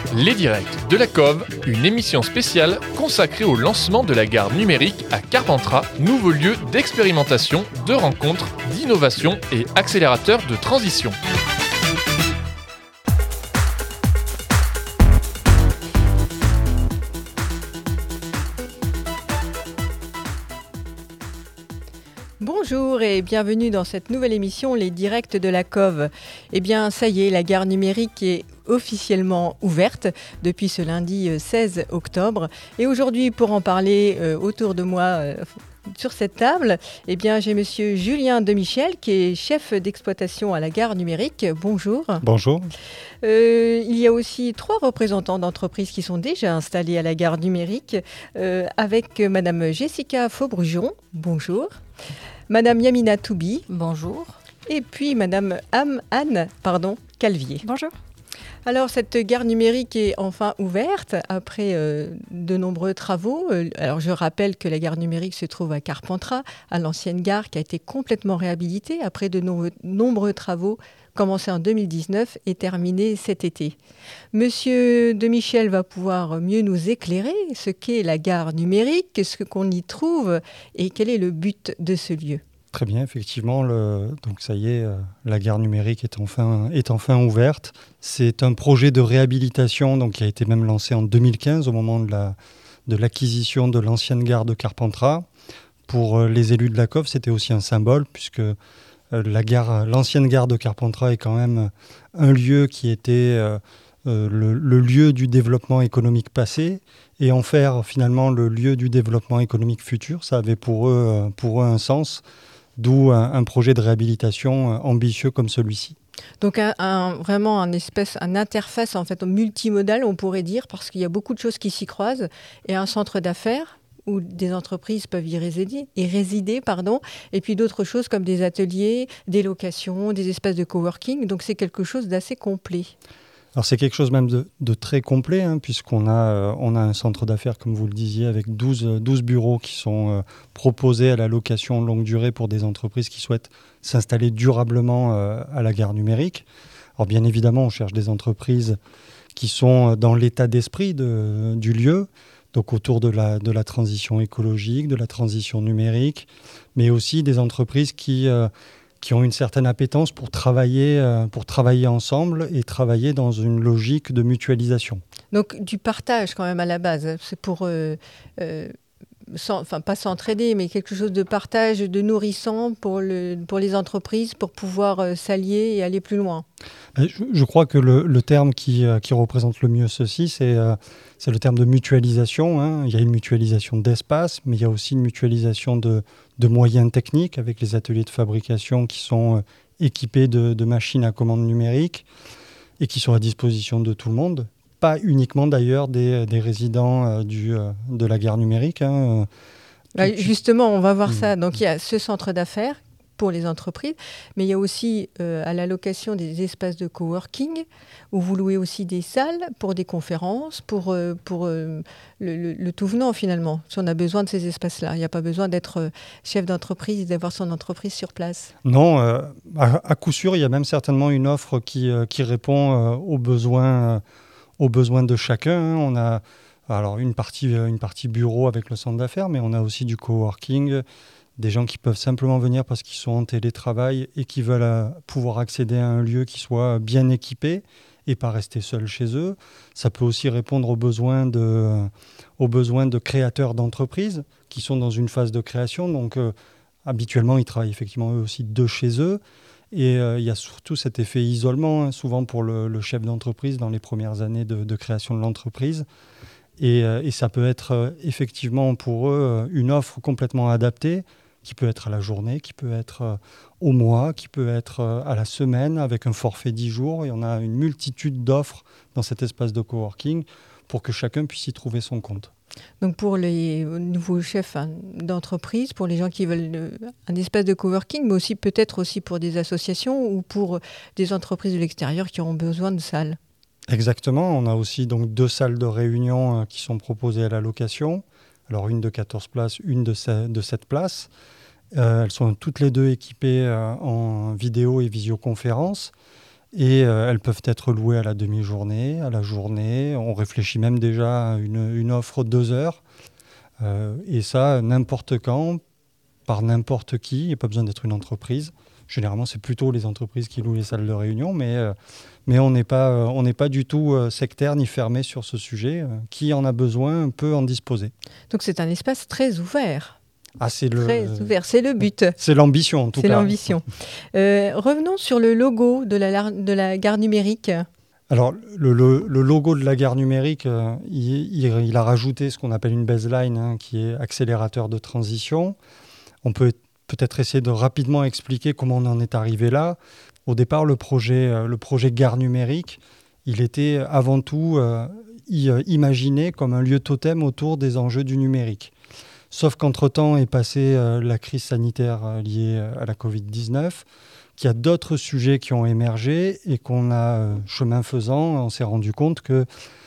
Les Directs de la Cove, une émission spéciale consacrée au lancement de la gare numérique à Carpentras, nouveau lieu d'expérimentation, de rencontres, d'innovation et accélérateur de transition. Bonjour et bienvenue dans cette nouvelle émission Les Directs de la Cove. Eh bien, ça y est, la gare numérique est officiellement ouverte depuis ce lundi 16 octobre. Et aujourd'hui, pour en parler autour de moi sur cette table, eh bien, j'ai monsieur Julien Demichel qui est chef d'exploitation à la gare numérique. Bonjour. Bonjour. Il y a aussi 3 représentants d'entreprises qui sont déjà installés à la gare numérique avec madame Jessica Faubrujon. Bonjour. Madame Yamina Toubi. Bonjour. Et puis madame Anne Calvier. Bonjour. Alors, cette gare numérique est enfin ouverte après de nombreux travaux. Alors, je rappelle que la gare numérique se trouve à Carpentras, à l'ancienne gare qui a été complètement réhabilitée après de nombreux travaux commencés en 2019 et terminés cet été. Monsieur Demichel va pouvoir mieux nous éclairer ce qu'est la gare numérique, ce qu'on y trouve et quel est le but de ce lieu. Très bien, effectivement, donc ça y est, la gare numérique est enfin ouverte. C'est un projet de réhabilitation donc, qui a été même lancé en 2015 au moment de l'acquisition de l'ancienne gare de Carpentras. Pour les élus de la Cove, c'était aussi un symbole puisque l'ancienne gare de Carpentras est quand même un lieu qui était le lieu du développement économique passé et en faire finalement le lieu du développement économique futur. Ça avait pour eux un sens. D'où un projet de réhabilitation ambitieux comme celui-ci. Donc vraiment un interface en fait multimodal, on pourrait dire, parce qu'il y a beaucoup de choses qui s'y croisent, et un centre d'affaires où des entreprises peuvent y résider, et puis d'autres choses comme des ateliers, des locations, des espaces de coworking. Donc c'est quelque chose d'assez complet. Alors c'est quelque chose même de très complet, puisqu'on a un centre d'affaires, comme vous le disiez, avec 12 bureaux qui sont proposés à la location longue durée pour des entreprises qui souhaitent s'installer durablement à la gare numérique. Alors bien évidemment, on cherche des entreprises qui sont dans l'état d'esprit du lieu, donc autour de la transition écologique, de la transition numérique, mais aussi des entreprises qui ont une certaine appétence pour travailler ensemble et travailler dans une logique de mutualisation. Donc du partage quand même à la base, c'est pour, pas s'entraider, mais quelque chose de partage, de nourrissant pour les entreprises pour pouvoir s'allier et aller plus loin. Je crois que le terme qui représente le mieux ceci, c'est le terme de mutualisation. Il y a une mutualisation d'espace, mais il y a aussi une mutualisation de moyens techniques avec les ateliers de fabrication qui sont équipés de machines à commande numérique et qui sont à disposition de tout le monde. Pas uniquement d'ailleurs des résidents de la gare numérique. Justement, on va voir ça. Donc il y a ce centre d'affaires pour les entreprises, mais il y a aussi à la location des espaces de coworking où vous louez aussi des salles pour des conférences, pour le tout venant finalement. Si on a besoin de ces espaces-là, il n'y a pas besoin d'être chef d'entreprise et d'avoir son entreprise sur place. Non, à coup sûr, il y a même certainement une offre qui répond aux besoins de chacun. On a alors une partie bureau avec le centre d'affaires, mais on a aussi du coworking, des gens qui peuvent simplement venir parce qu'ils sont en télétravail et qui veulent pouvoir accéder à un lieu qui soit bien équipé et pas rester seuls chez eux. Ça peut aussi répondre aux besoins de créateurs d'entreprises qui sont dans une phase de création. Donc habituellement, ils travaillent effectivement eux aussi de chez eux. Et il y a surtout cet effet isolement, souvent pour le chef d'entreprise dans les premières années de création de l'entreprise. Et ça peut être effectivement pour eux une offre complètement adaptée, qui peut être à la journée, qui peut être au mois, qui peut être à la semaine, avec un forfait 10 jours. Et on a une multitude d'offres dans cet espace de coworking pour que chacun puisse y trouver son compte. Donc pour les nouveaux chefs d'entreprise, pour les gens qui veulent un espace de coworking, mais aussi peut-être aussi pour des associations ou pour des entreprises de l'extérieur qui auront besoin de salles. Exactement, on a aussi donc 2 salles de réunion qui sont proposées à la location. Alors une de 14 places, une de 7 places. Elles sont toutes les deux équipées en vidéo et visioconférence. Et elles peuvent être louées à la demi-journée, à la journée. On réfléchit même déjà à une offre 2 heures. Et ça, n'importe quand, par n'importe qui. Il n'y a pas besoin d'être une entreprise. Généralement, c'est plutôt les entreprises qui louent les salles de réunion, mais on n'est pas du tout sectaire ni fermé sur ce sujet. Qui en a besoin peut en disposer. Donc c'est un espace très ouvert. Très ouvert, c'est le but. C'est l'ambition en tout cas. C'est l'ambition. Revenons sur le logo de la gare numérique. Alors, le logo de la gare numérique, il a rajouté ce qu'on appelle une baseline, qui est accélérateur de transition. On peut peut-être essayer de rapidement expliquer comment on en est arrivé là. Au départ, le projet gare numérique, il était avant tout imaginé comme un lieu totem autour des enjeux du numérique. Sauf qu'entre-temps est passée la crise sanitaire liée à la Covid-19, qu'il y a d'autres sujets qui ont émergé et qu'on a, chemin faisant, on s'est rendu compte que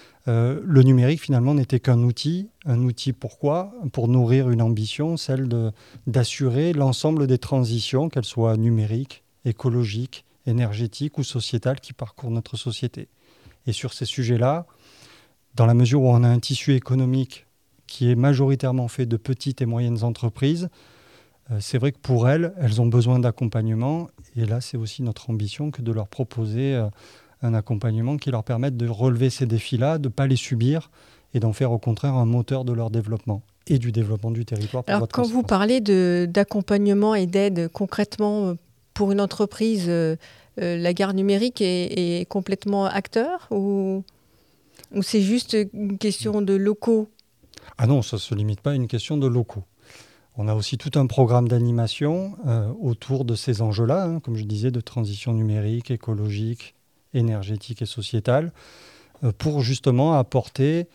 le numérique finalement n'était qu'un outil. Un outil pourquoi ? Pour nourrir une ambition, celle d'assurer l'ensemble des transitions, qu'elles soient numériques, écologiques, énergétiques ou sociétales qui parcourent notre société. Et sur ces sujets-là, dans la mesure où on a un tissu économique qui est majoritairement fait de petites et moyennes entreprises, c'est vrai que pour elles ont besoin d'accompagnement. Et là, c'est aussi notre ambition que de leur proposer un accompagnement qui leur permette de relever ces défis-là, de ne pas les subir et d'en faire au contraire un moteur de leur développement et du développement du territoire. Alors, quand vous parlez d'accompagnement et d'aide concrètement pour une entreprise, la gare numérique est complètement acteur ou c'est juste une question de locaux ? Ah non, ça ne se limite pas à une question de locaux. On a aussi tout un programme d'animation autour de ces enjeux-là, comme je disais, de transition numérique, écologique, énergétique et sociétale, pour justement apporter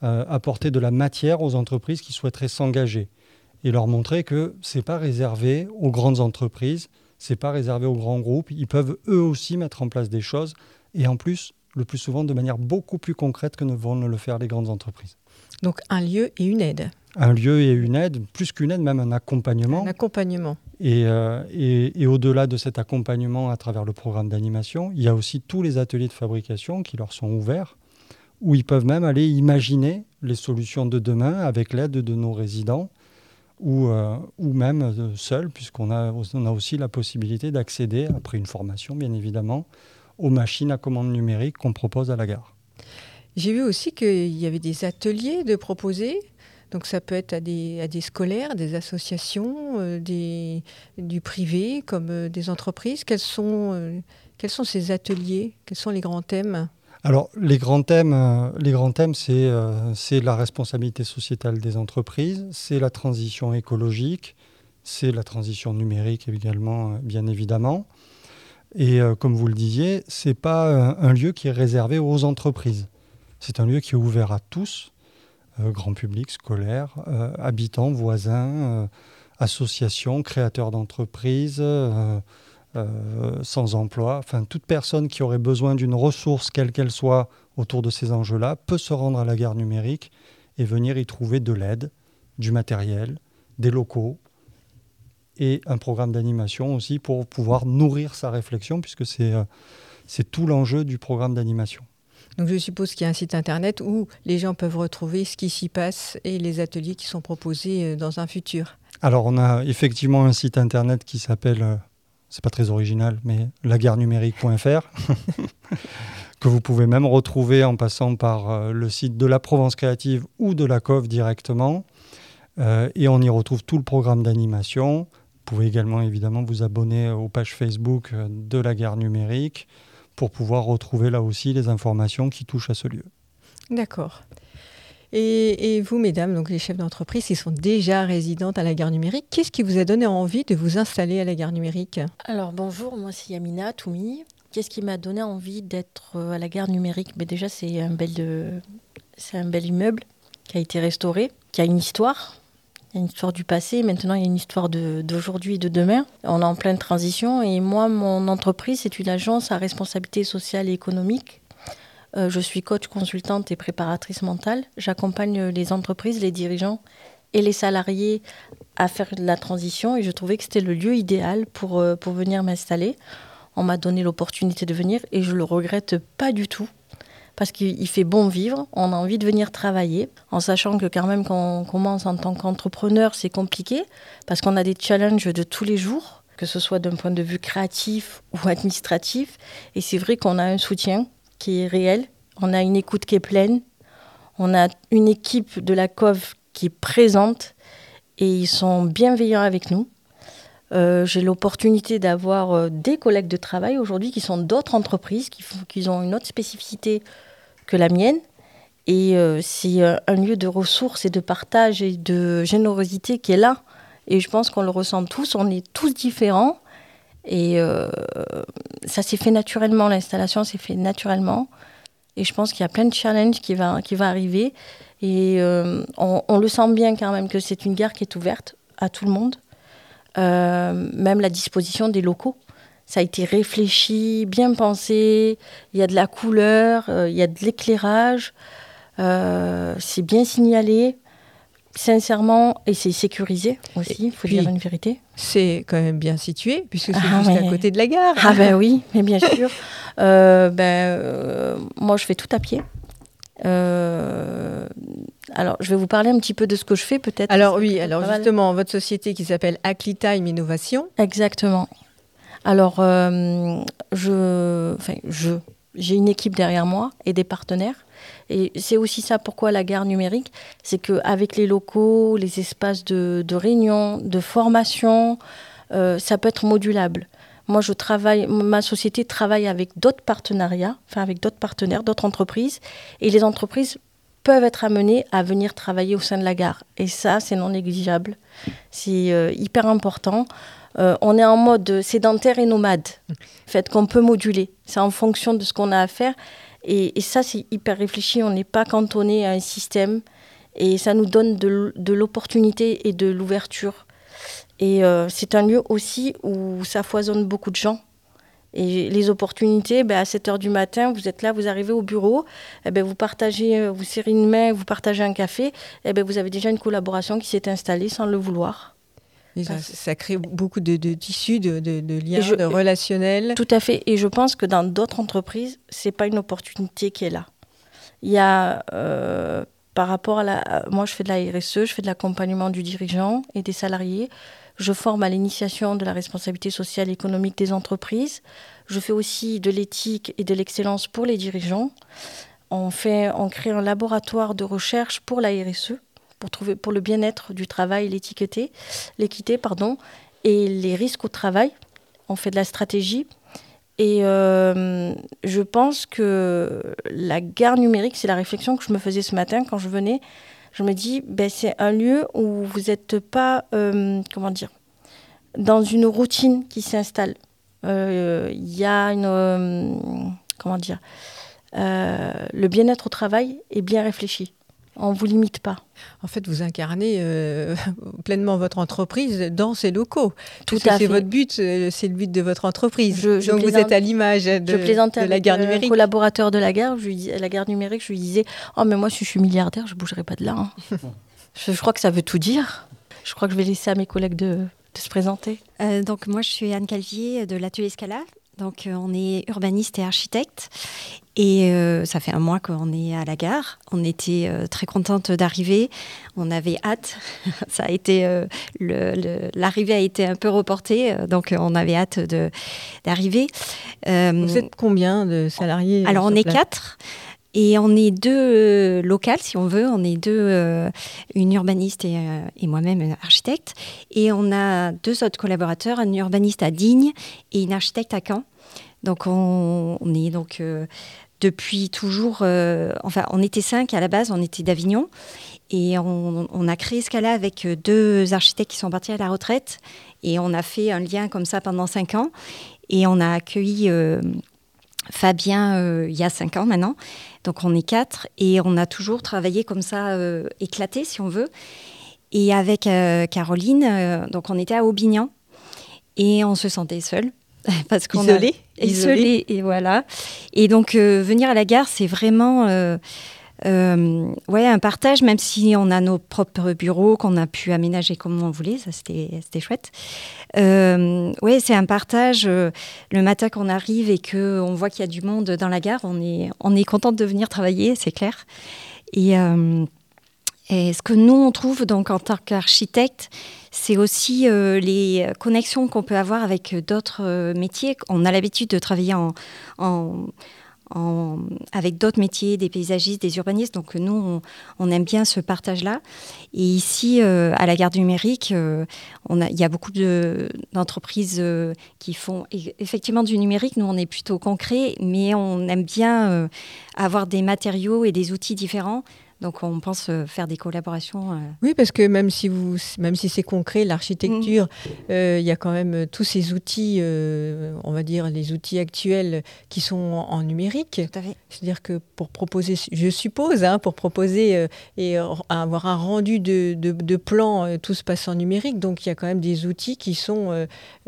de la matière aux entreprises qui souhaiteraient s'engager et leur montrer que ce n'est pas réservé aux grandes entreprises, ce n'est pas réservé aux grands groupes. Ils peuvent eux aussi mettre en place des choses et en plus, le plus souvent, de manière beaucoup plus concrète que ne vont le faire les grandes entreprises. Donc un lieu et une aide. Un lieu et une aide, plus qu'une aide, même un accompagnement. Un accompagnement. Et au-delà de cet accompagnement à travers le programme d'animation, il y a aussi tous les ateliers de fabrication qui leur sont ouverts, où ils peuvent même aller imaginer les solutions de demain avec l'aide de nos résidents, ou même seuls, puisqu'on a aussi la possibilité d'accéder, après une formation bien évidemment, aux machines à commande numérique qu'on propose à la gare. J'ai vu aussi qu'il y avait des ateliers de proposer. Donc ça peut être à des scolaires, des associations, du privé comme des entreprises. Quels sont ces ateliers ? Quels sont les grands thèmes ? Alors les grands thèmes, c'est la responsabilité sociétale des entreprises, c'est la transition écologique, c'est la transition numérique également, bien évidemment. Et comme vous le disiez, ce n'est pas un lieu qui est réservé aux entreprises. C'est un lieu qui est ouvert à tous, grand public, scolaire, habitants, voisins, associations, créateurs d'entreprises, sans emploi. Enfin, toute personne qui aurait besoin d'une ressource, quelle qu'elle soit, autour de ces enjeux-là, peut se rendre à la gare numérique et venir y trouver de l'aide, du matériel, des locaux et un programme d'animation aussi pour pouvoir nourrir sa réflexion, puisque c'est tout l'enjeu du programme d'animation. Donc je suppose qu'il y a un site internet où les gens peuvent retrouver ce qui s'y passe et les ateliers qui sont proposés dans un futur. Alors on a effectivement un site internet qui s'appelle, c'est pas très original, mais lagarnumérique.fr que vous pouvez même retrouver en passant par le site de la Provence Créative ou de la COV directement. Et on y retrouve tout le programme d'animation. Vous pouvez également évidemment vous abonner aux pages Facebook de la gare numérique pour pouvoir retrouver là aussi les informations qui touchent à ce lieu. D'accord. Et vous, mesdames, donc les chefs d'entreprise qui sont déjà résidentes à la gare numérique, qu'est-ce qui vous a donné envie de vous installer à la gare numérique ? Alors bonjour, moi c'est Yamina Toumi. Qu'est-ce qui m'a donné envie d'être à la gare numérique ? Mais déjà c'est un bel immeuble qui a été restauré, qui a une histoire. Il y a une histoire du passé, maintenant il y a une histoire d'aujourd'hui et de demain. On est en pleine transition et moi, mon entreprise, c'est une agence à responsabilité sociale et économique. Je suis coach, consultante et préparatrice mentale. J'accompagne les entreprises, les dirigeants et les salariés à faire de la transition et je trouvais que c'était le lieu idéal pour venir m'installer. on m'a donné l'opportunité de venir et je ne le regrette pas du tout. Parce qu'il fait bon vivre, on a envie de venir travailler, en sachant que quand même quand on commence en tant qu'entrepreneur, c'est compliqué, parce qu'on a des challenges de tous les jours, que ce soit d'un point de vue créatif ou administratif. Et c'est vrai qu'on a un soutien qui est réel, on a une écoute qui est pleine, on a une équipe de la COV qui est présente et ils sont bienveillants avec nous. J'ai l'opportunité d'avoir des collègues de travail aujourd'hui qui sont d'autres entreprises, qui ont une autre spécificité que la mienne. Et c'est un lieu de ressources et de partage et de générosité qui est là. Et je pense qu'on le ressent tous, on est tous différents. Et ça s'est fait naturellement, l'installation s'est fait naturellement. Et je pense qu'il y a plein de challenges qui va arriver. Et on le sent bien quand même que c'est une gare qui est ouverte à tout le monde. Même la disposition des locaux. Ça a été réfléchi, bien pensé. Il y a de la couleur, il y a de l'éclairage. C'est bien signalé, sincèrement, et c'est sécurisé aussi, il faut dire une vérité. C'est quand même bien situé, puisque c'est juste à côté de la gare. Ah ben oui, mais bien sûr. Moi, je fais tout à pied. Alors, je vais vous parler un petit peu de ce que je fais, peut-être. Alors oui, justement, votre société qui s'appelle Aclitime Innovation. Exactement. Alors, j'ai une équipe derrière moi et des partenaires. Et c'est aussi ça pourquoi la gare numérique, c'est qu'avec les locaux, les espaces de réunion, de formation, ça peut être modulable. Moi, ma société travaille avec d'autres partenariats, avec d'autres partenaires, d'autres entreprises. Et les entreprises peuvent être amenées à venir travailler au sein de la gare. Et ça, c'est non négligeable. C'est hyper important. On est en mode sédentaire et nomade, qu'on peut moduler. C'est en fonction de ce qu'on a à faire. Et ça, c'est hyper réfléchi. On n'est pas cantonné à un système. Et ça nous donne de l'opportunité et de l'ouverture. Et c'est un lieu aussi où ça foisonne beaucoup de gens. Et les opportunités, à 7h du matin, vous êtes là, vous arrivez au bureau, vous partagez, vous serrez une main, vous partagez un café, vous avez déjà une collaboration qui s'est installée sans le vouloir. Ça crée beaucoup de tissus, de liens, de relationnels. Tout à fait. Et je pense que dans d'autres entreprises, ce n'est pas une opportunité qui est là. Il y a, par rapport moi, je fais de la RSE, je fais de l'accompagnement du dirigeant et des salariés. Je forme à l'initiation de la responsabilité sociale et économique des entreprises. Je fais aussi de l'éthique et de l'excellence pour les dirigeants. On crée un laboratoire de recherche pour la RSE, pour le bien-être du travail, l'équité, et les risques au travail. On fait de la stratégie. Et je pense que la gare numérique, c'est la réflexion que je me faisais ce matin quand je venais. Je me dis, c'est un lieu où vous n'êtes pas, dans une routine qui s'installe. Il y a le bien-être au travail est bien réfléchi. On ne vous limite pas. En fait, vous incarnez pleinement votre entreprise dans ces locaux. Tout à fait. C'est votre but, c'est le but de votre entreprise. Donc vous êtes à l'image de la gare numérique. Un collaborateur de la gare, la gare numérique, je lui disais « Oh, mais moi, si je suis milliardaire, je ne bougerai pas de là. Hein. » Je crois que ça veut tout dire. Je crois que je vais laisser à mes collègues de se présenter. Donc moi, je suis Anne Calvier de l'atelier Scala. Donc on est urbaniste et architecte. Et ça fait un mois qu'on est à la gare. On était très contente d'arriver. On avait hâte. Ça a été l'arrivée a été un peu reportée, donc on avait hâte d'arriver. Vous êtes combien de salariés? Alors on est 4. Et on est 2 locales, si on veut. On est 2, une urbaniste et moi-même, une architecte. Et on a 2 autres collaborateurs, un urbaniste à Digne et une architecte à Caen. Donc on est donc depuis toujours... on était 5 à la base, on était d'Avignon. Et on a créé Scala avec 2 architectes qui sont partis à la retraite. Et on a fait un lien comme ça pendant 5 ans. Et on a accueilli... Fabien, il y a 5 ans maintenant. Donc, on est 4 et on a toujours travaillé comme ça, éclaté, si on veut. Et avec Caroline, donc on était à Aubignan et on se sentait seul. Parce qu'on Isolé, et voilà. Et donc, venir à la gare, c'est vraiment un partage, même si on a nos propres bureaux qu'on a pu aménager comme on voulait, ça c'était chouette. C'est un partage. Le matin qu'on arrive et qu'on voit qu'il y a du monde dans la gare, on est contente de venir travailler, c'est clair. Et ce que nous, on trouve donc, en tant qu'architecte, c'est aussi les connexions qu'on peut avoir avec d'autres métiers. On a l'habitude de travailler avec d'autres métiers, des paysagistes, des urbanistes. Donc nous, on aime bien ce partage-là. Et ici, à la Gare du Numérique, il y a beaucoup d'entreprises qui font effectivement du numérique. Nous, on est plutôt concret, mais on aime bien avoir des matériaux et des outils différents. Donc, on pense faire des collaborations. Oui, parce que même si c'est concret, l'architecture, il y a quand même tous ces outils, on va dire les outils actuels qui sont en numérique. Tout à fait. C'est-à-dire que pour proposer, je suppose, pour proposer et avoir un rendu de plan, tout se passe en numérique. Donc, il y a quand même des outils qui sont,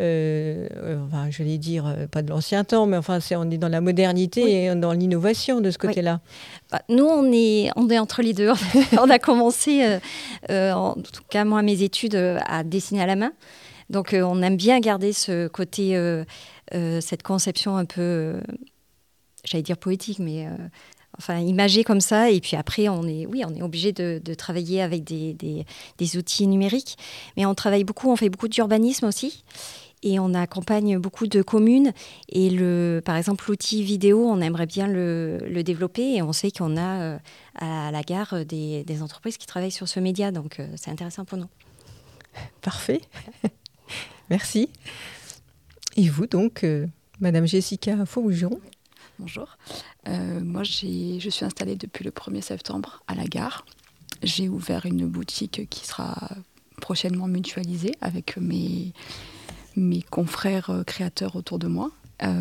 je vais dire, pas de l'ancien temps, mais enfin, on est dans la modernité et dans l'innovation de ce côté-là. Nous, on est entre les deux. On a commencé, en tout cas moi, mes études à dessiner à la main. Donc, on aime bien garder ce côté, cette conception un peu, j'allais dire poétique, mais imagée comme ça. Et puis après, on est obligé de travailler avec des outils numériques. Mais on fait beaucoup d'urbanisme aussi. Et on accompagne beaucoup de communes. Et par exemple, l'outil vidéo, on aimerait bien le développer. Et on sait qu'on a à la gare des entreprises qui travaillent sur ce média. Donc, c'est intéressant pour nous. Parfait. Merci. Et vous, donc, Madame Jessica Faujon. Bonjour. Moi, je suis installée depuis le 1er septembre à la gare. J'ai ouvert une boutique qui sera prochainement mutualisée avec mes confrères créateurs autour de moi.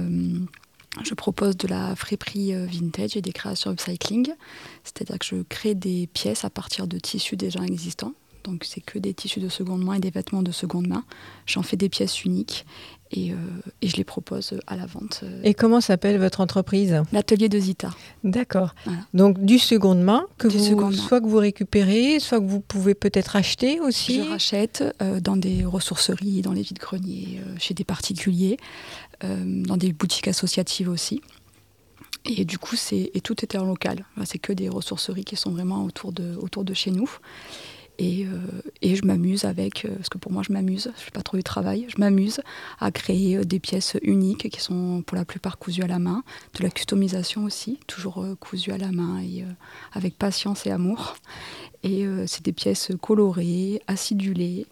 Je propose de la friperie vintage et des créations upcycling, c'est-à-dire que je crée des pièces à partir de tissus déjà existants. Donc c'est que des tissus de seconde main et des vêtements de seconde main. J'en fais des pièces uniques et je les propose à la vente. Et comment s'appelle votre entreprise ? L'atelier de Zita. D'accord. Voilà. Donc du seconde main, soit que vous récupérez, soit que vous pouvez peut-être acheter aussi. Je rachète dans des ressourceries, dans les vides-greniers, chez des particuliers, dans des boutiques associatives aussi. Et du coup, tout était en local. C'est que des ressourceries qui sont vraiment autour de chez nous. Et je m'amuse parce que pour moi je m'amuse, je fais pas trop du travail, je m'amuse à créer des pièces uniques qui sont pour la plupart cousues à la main, de la customisation aussi, toujours cousues à la main et avec patience et amour. Et c'est des pièces colorées, acidulées,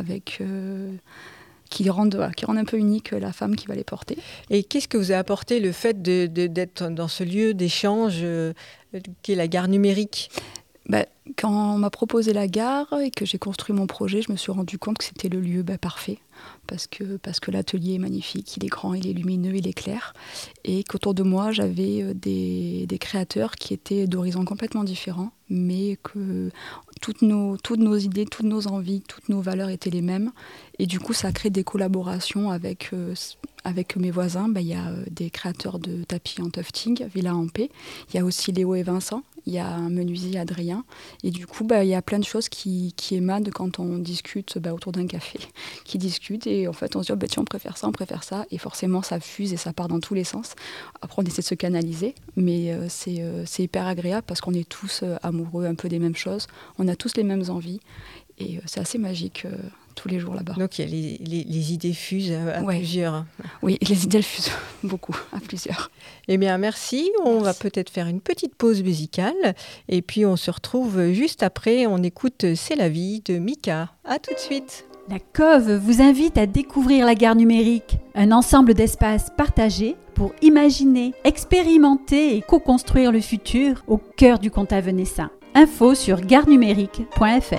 qui rendent un peu unique la femme qui va les porter. Et qu'est-ce que vous a apporté le fait d'être dans ce lieu d'échange qu'est la gare numérique ? Quand on m'a proposé la gare et que j'ai construit mon projet, je me suis rendu compte que c'était le lieu parfait. Parce que l'atelier est magnifique, il est grand, il est lumineux, il est clair. Et qu'autour de moi, j'avais des créateurs qui étaient d'horizons complètement différents, mais que toutes nos idées, toutes nos envies, toutes nos valeurs étaient les mêmes. Et du coup, ça a créé des collaborations avec mes voisins. Il y a des créateurs de tapis en tufting, Villa en paix. Il y a aussi Léo et Vincent. Il y a un menuisier, Adrien. Et du coup, il y a plein de choses qui émanent quand on discute autour d'un café, qui discutent. Et en fait, on se dit, tiens, on préfère ça. Et forcément, ça fuse et ça part dans tous les sens. Après, on essaie de se canaliser. Mais c'est hyper agréable parce qu'on est tous amoureux un peu des mêmes choses. On a tous les mêmes envies. Et c'est assez magique tous les jours là-bas. Donc, il y a les idées fusent à plusieurs. Oui, les idées fusent beaucoup, à plusieurs. Eh bien, merci. On va peut-être faire une petite pause musicale. Et puis, on se retrouve juste après. On écoute C'est la vie de Mika. À tout de suite. La Cove vous invite à découvrir la gare numérique, un ensemble d'espaces partagés pour imaginer, expérimenter et co-construire le futur au cœur du Comtat venessin. Info sur garenumérique.fr.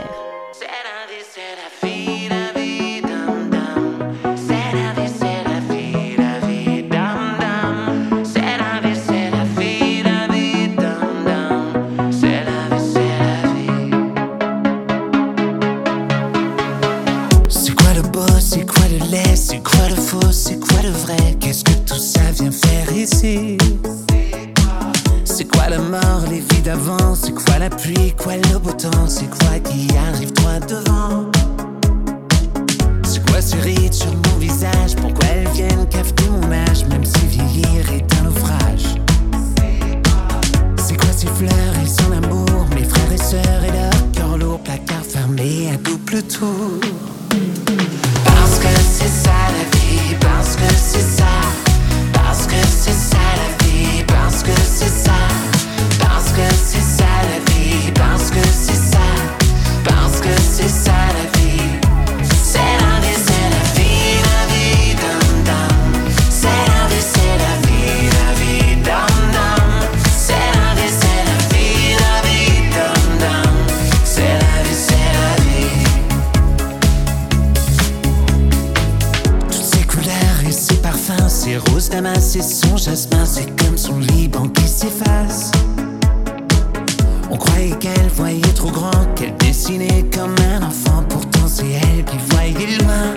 C'est quoi le faux, c'est quoi le vrai? Qu'est-ce que tout ça vient faire ici? C'est quoi la mort, les vies d'amour? vent, c'est quoi la pluie, quoi le beau temps, c'est quoi qui arrive droit devant. C'est quoi ces rides sur mon visage, pourquoi elles viennent cafeter mon âge, même si vieillir est un naufrage. C'est quoi ces fleurs et son amour, mes frères et sœurs et leur cœur lourd, placard fermé à double tour. Parce que c'est ça la vie, parce que c'est ça, parce que c'est ça la vie, parce que c'est ça, parce que c'est ça la vie, parce que c'est ça, parce que c'est ça la vie. C'est la vie, la vie, dum dum. C'est la vie, dum dum. C'est la vie, dum dum. C'est la vie. Toutes ces couleurs et ces parfums, ces roses damas et son jasmin, c'est comme son Liban qui s'efface. On croyait qu'elle voyait trop grand, qu'elle dessinait comme un enfant, pourtant c'est elle qui voyait loin.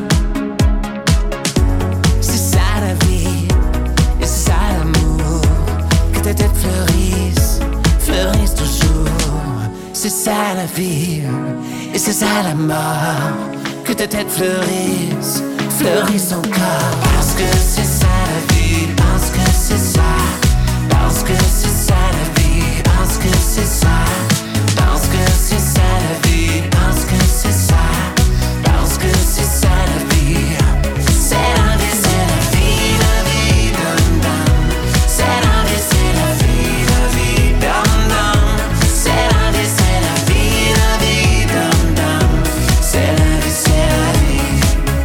C'est ça la vie, et c'est ça l'amour, que ta tête fleurisse, fleurisse toujours. C'est ça la vie, et c'est ça la mort, que ta tête fleurisse, fleurisse encore. Parce que c'est ça la vie, parce que c'est ça, parce que c'est ça la vie, parce que c'est ça, parce que c'est ça la vie, parce que c'est ça, parce que c'est ça la vie. C'est la vie, dum dum. C'est la vie, dum dum. C'est la vie, dum dum. C'est la vie.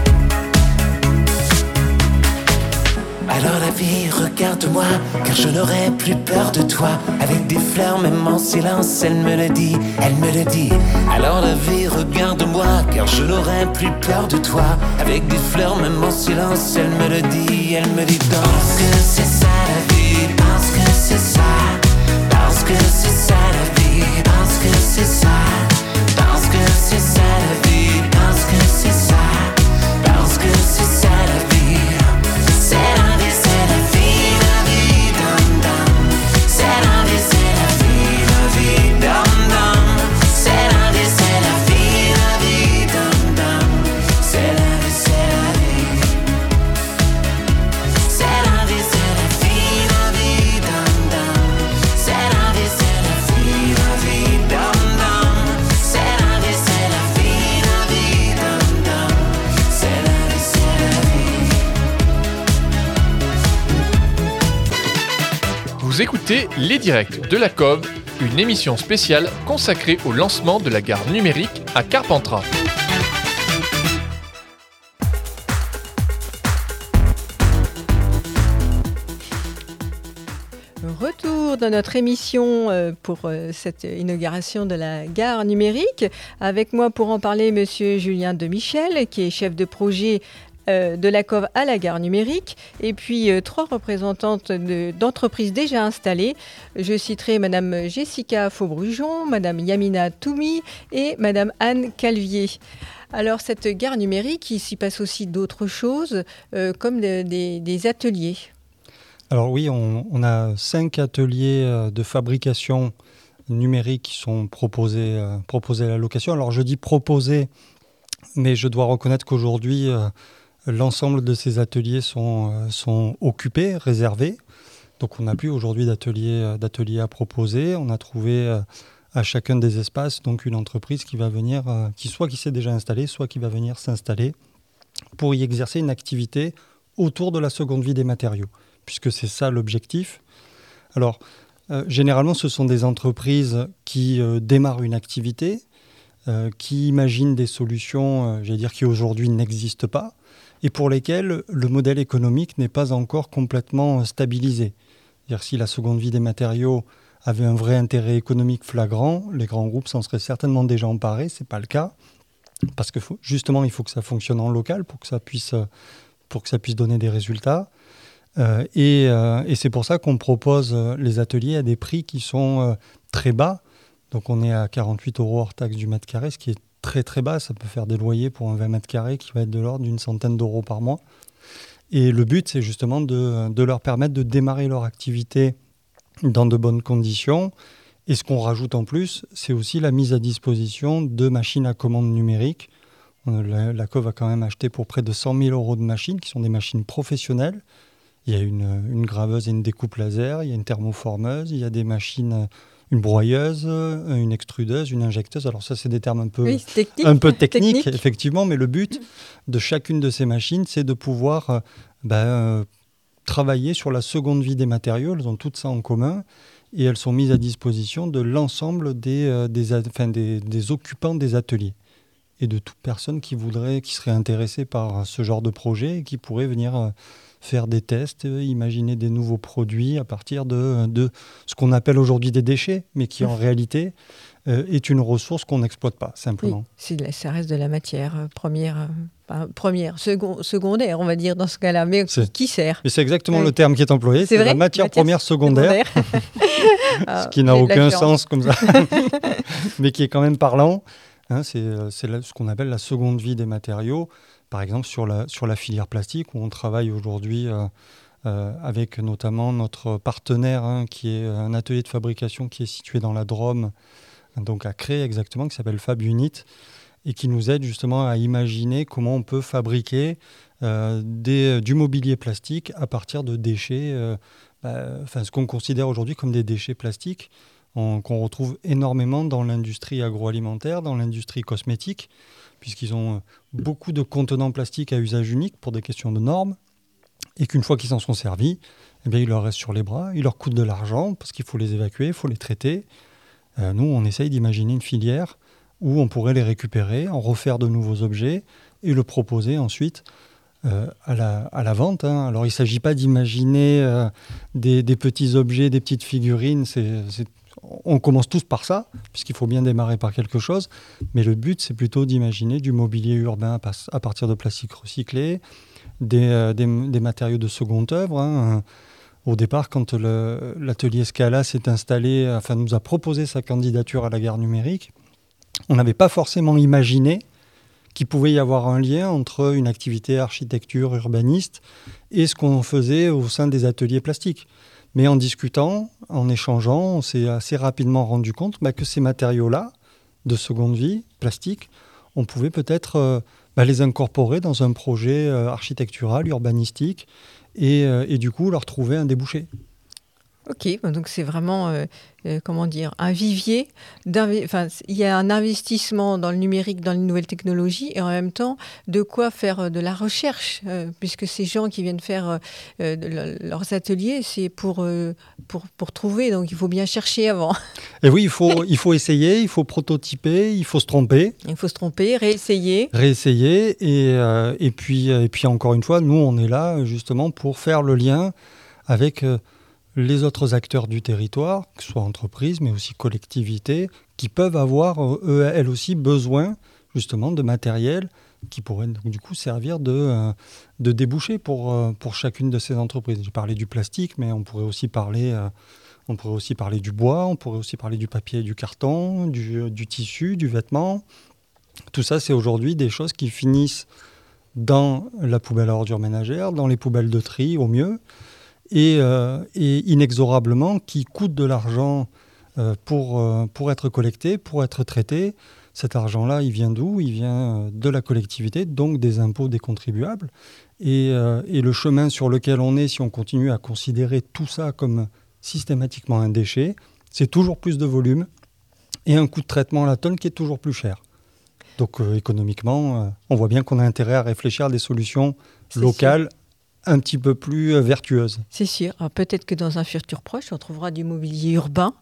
Alors la vie, regarde-moi, car je n'aurai plus peur de toi. Avec des fleurs, même en silence, elle me le dit, elle me le dit. Alors la vie, regarde-moi, car je n'aurai plus peur de toi. Avec des fleurs, même en silence, elle me le dit, elle me dit. Parce que c'est ça la vie, parce que c'est ça, parce que c'est ça la vie, parce que c'est ça, parce que c'est ça la vie, parce que c'est ça, parce que c'est ça la vie. C'est la vie, dum dum. C'est la vie, dum dum. C'est la vie, dum dum. C'est la vie. C'est la vie, dum dum. C'est la vie, dum dum. C'est la vie, dum dum. C'est la vie. Vous écoutez Les Directs de la Cove, une émission spéciale consacrée au lancement de la gare numérique à Carpentras. Retour dans notre émission pour cette inauguration de la gare numérique. Avec moi pour en parler, monsieur Julien Demichel, qui est chef de projet de la Cove à la gare numérique, et puis 3 représentantes d'entreprises déjà installées. Je citerai madame Jessica Faubrujon, madame Yamina Toumi et madame Anne Calvier. Alors cette gare numérique, il s'y passe aussi d'autres choses, comme des ateliers. Alors oui, on a 5 ateliers de fabrication numérique qui sont proposés à la location. Alors je dis proposés, mais je dois reconnaître qu'aujourd'hui, l'ensemble de ces ateliers sont occupés, réservés. Donc on n'a plus aujourd'hui d'ateliers à proposer. On a trouvé à chacun des espaces donc une entreprise qui va venir, qui s'est déjà installée, soit qui va venir s'installer pour y exercer une activité autour de la seconde vie des matériaux, puisque c'est ça l'objectif. Alors généralement ce sont des entreprises qui démarrent une activité, qui imaginent des solutions, qui aujourd'hui n'existent pas, et pour lesquelles le modèle économique n'est pas encore complètement stabilisé. C'est-à-dire si la seconde vie des matériaux avait un vrai intérêt économique flagrant, les grands groupes s'en seraient certainement déjà emparés, ce n'est pas le cas, parce que justement il faut que ça fonctionne en local pour que ça puisse donner des résultats. Et c'est pour ça qu'on propose les ateliers à des prix qui sont très bas. Donc on est à 48 € hors taxe du mètre carré, ce qui est très très bas. Ça peut faire des loyers pour un 20 mètres carrés qui va être de l'ordre d'une centaine d'euros par mois. Et le but, c'est justement de leur permettre de démarrer leur activité dans de bonnes conditions Et ce qu'on rajoute en plus, c'est aussi la mise à disposition de machines à commande numérique. La COV a quand même acheté pour près de 100 000 € de machines, qui sont des machines professionnelles. Il y a une graveuse et une découpe laser, il y a une thermoformeuse, il y a des machines, une broyeuse, une extrudeuse, une injecteuse. Alors ça, c'est des termes un peu techniques, effectivement, mais le but de chacune de ces machines, c'est de pouvoir travailler sur la seconde vie des matériaux. Elles ont toutes ça en commun et elles sont mises à disposition de l'ensemble des occupants des ateliers et de toute personne qui serait intéressée par ce genre de projet et qui pourrait venir faire des tests, imaginer des nouveaux produits à partir de ce qu'on appelle aujourd'hui des déchets, mais qui en réalité est une ressource qu'on n'exploite pas, simplement. Oui, ça reste de la matière secondaire, on va dire, dans ce cas-là, mais qui sert. Et c'est exactement le terme qui est employé, c'est la matière première secondaire. Ce qui n'a aucun sens comme ça, mais qui est quand même parlant. C'est ce qu'on appelle la seconde vie des matériaux. Par exemple, sur la filière plastique, où on travaille aujourd'hui avec notamment notre partenaire, qui est un atelier de fabrication qui est situé dans la Drôme, donc à Cré exactement, qui s'appelle Fab Unit, et qui nous aide justement à imaginer comment on peut fabriquer du mobilier plastique à partir de déchets, ce qu'on considère aujourd'hui comme des déchets plastiques, qu'on retrouve énormément dans l'industrie agroalimentaire, dans l'industrie cosmétique, puisqu'ils ont beaucoup de contenants plastiques à usage unique pour des questions de normes, et qu'une fois qu'ils s'en sont servis, ils leur restent sur les bras, ils leur coûtent de l'argent, parce qu'il faut les évacuer, il faut les traiter. Nous, on essaye d'imaginer une filière où on pourrait les récupérer, en refaire de nouveaux objets, et le proposer ensuite à la vente. Alors, il ne s'agit pas d'imaginer des petits objets, des petites figurines, on commence tous par ça, puisqu'il faut bien démarrer par quelque chose, mais le but, c'est plutôt d'imaginer du mobilier urbain à partir de plastique recyclé, des matériaux de seconde œuvre. Au départ, quand l'atelier Scala s'est installé, nous a proposé sa candidature à la gare numérique, on n'avait pas forcément imaginé qu'il pouvait y avoir un lien entre une activité architecture urbaniste et ce qu'on faisait au sein des ateliers plastiques. Mais en discutant, en échangeant, on s'est assez rapidement rendu compte que ces matériaux-là, de seconde vie, plastique, on pouvait peut-être les incorporer dans un projet architectural, urbanistique, et du coup leur trouver un débouché. Ok, donc c'est vraiment un vivier. Il y a un investissement dans le numérique, dans les nouvelles technologies, et en même temps de quoi faire de la recherche, puisque ces gens qui viennent faire leurs ateliers, c'est pour trouver, donc il faut bien chercher avant. Et oui, il faut essayer, il faut prototyper, il faut se tromper. Il faut se tromper, réessayer. Et puis encore une fois, nous on est là justement pour faire le lien avec les autres acteurs du territoire, que ce soit entreprises, mais aussi collectivités, qui peuvent avoir, elles aussi, besoin justement de matériel qui pourrait donc, du coup servir de débouché pour chacune de ces entreprises. J'ai parlé du plastique, mais on pourrait aussi parler du bois, on pourrait aussi parler du papier et du carton, du tissu, du vêtement. Tout ça, c'est aujourd'hui des choses qui finissent dans la poubelle à ordures ménagères, dans les poubelles de tri au mieux, et inexorablement qui coûtent de l'argent pour être collecté, pour être traité. Cet argent-là, il vient d'où ? Il vient de la collectivité, donc des impôts des contribuables. Et le chemin sur lequel on est, si on continue à considérer tout ça comme systématiquement un déchet, c'est toujours plus de volume et un coût de traitement à la tonne qui est toujours plus cher. Donc économiquement, on voit bien qu'on a intérêt à réfléchir à des solutions locales un petit peu plus vertueuses. C'est sûr. Alors, peut-être que dans un futur proche, on trouvera du mobilier urbain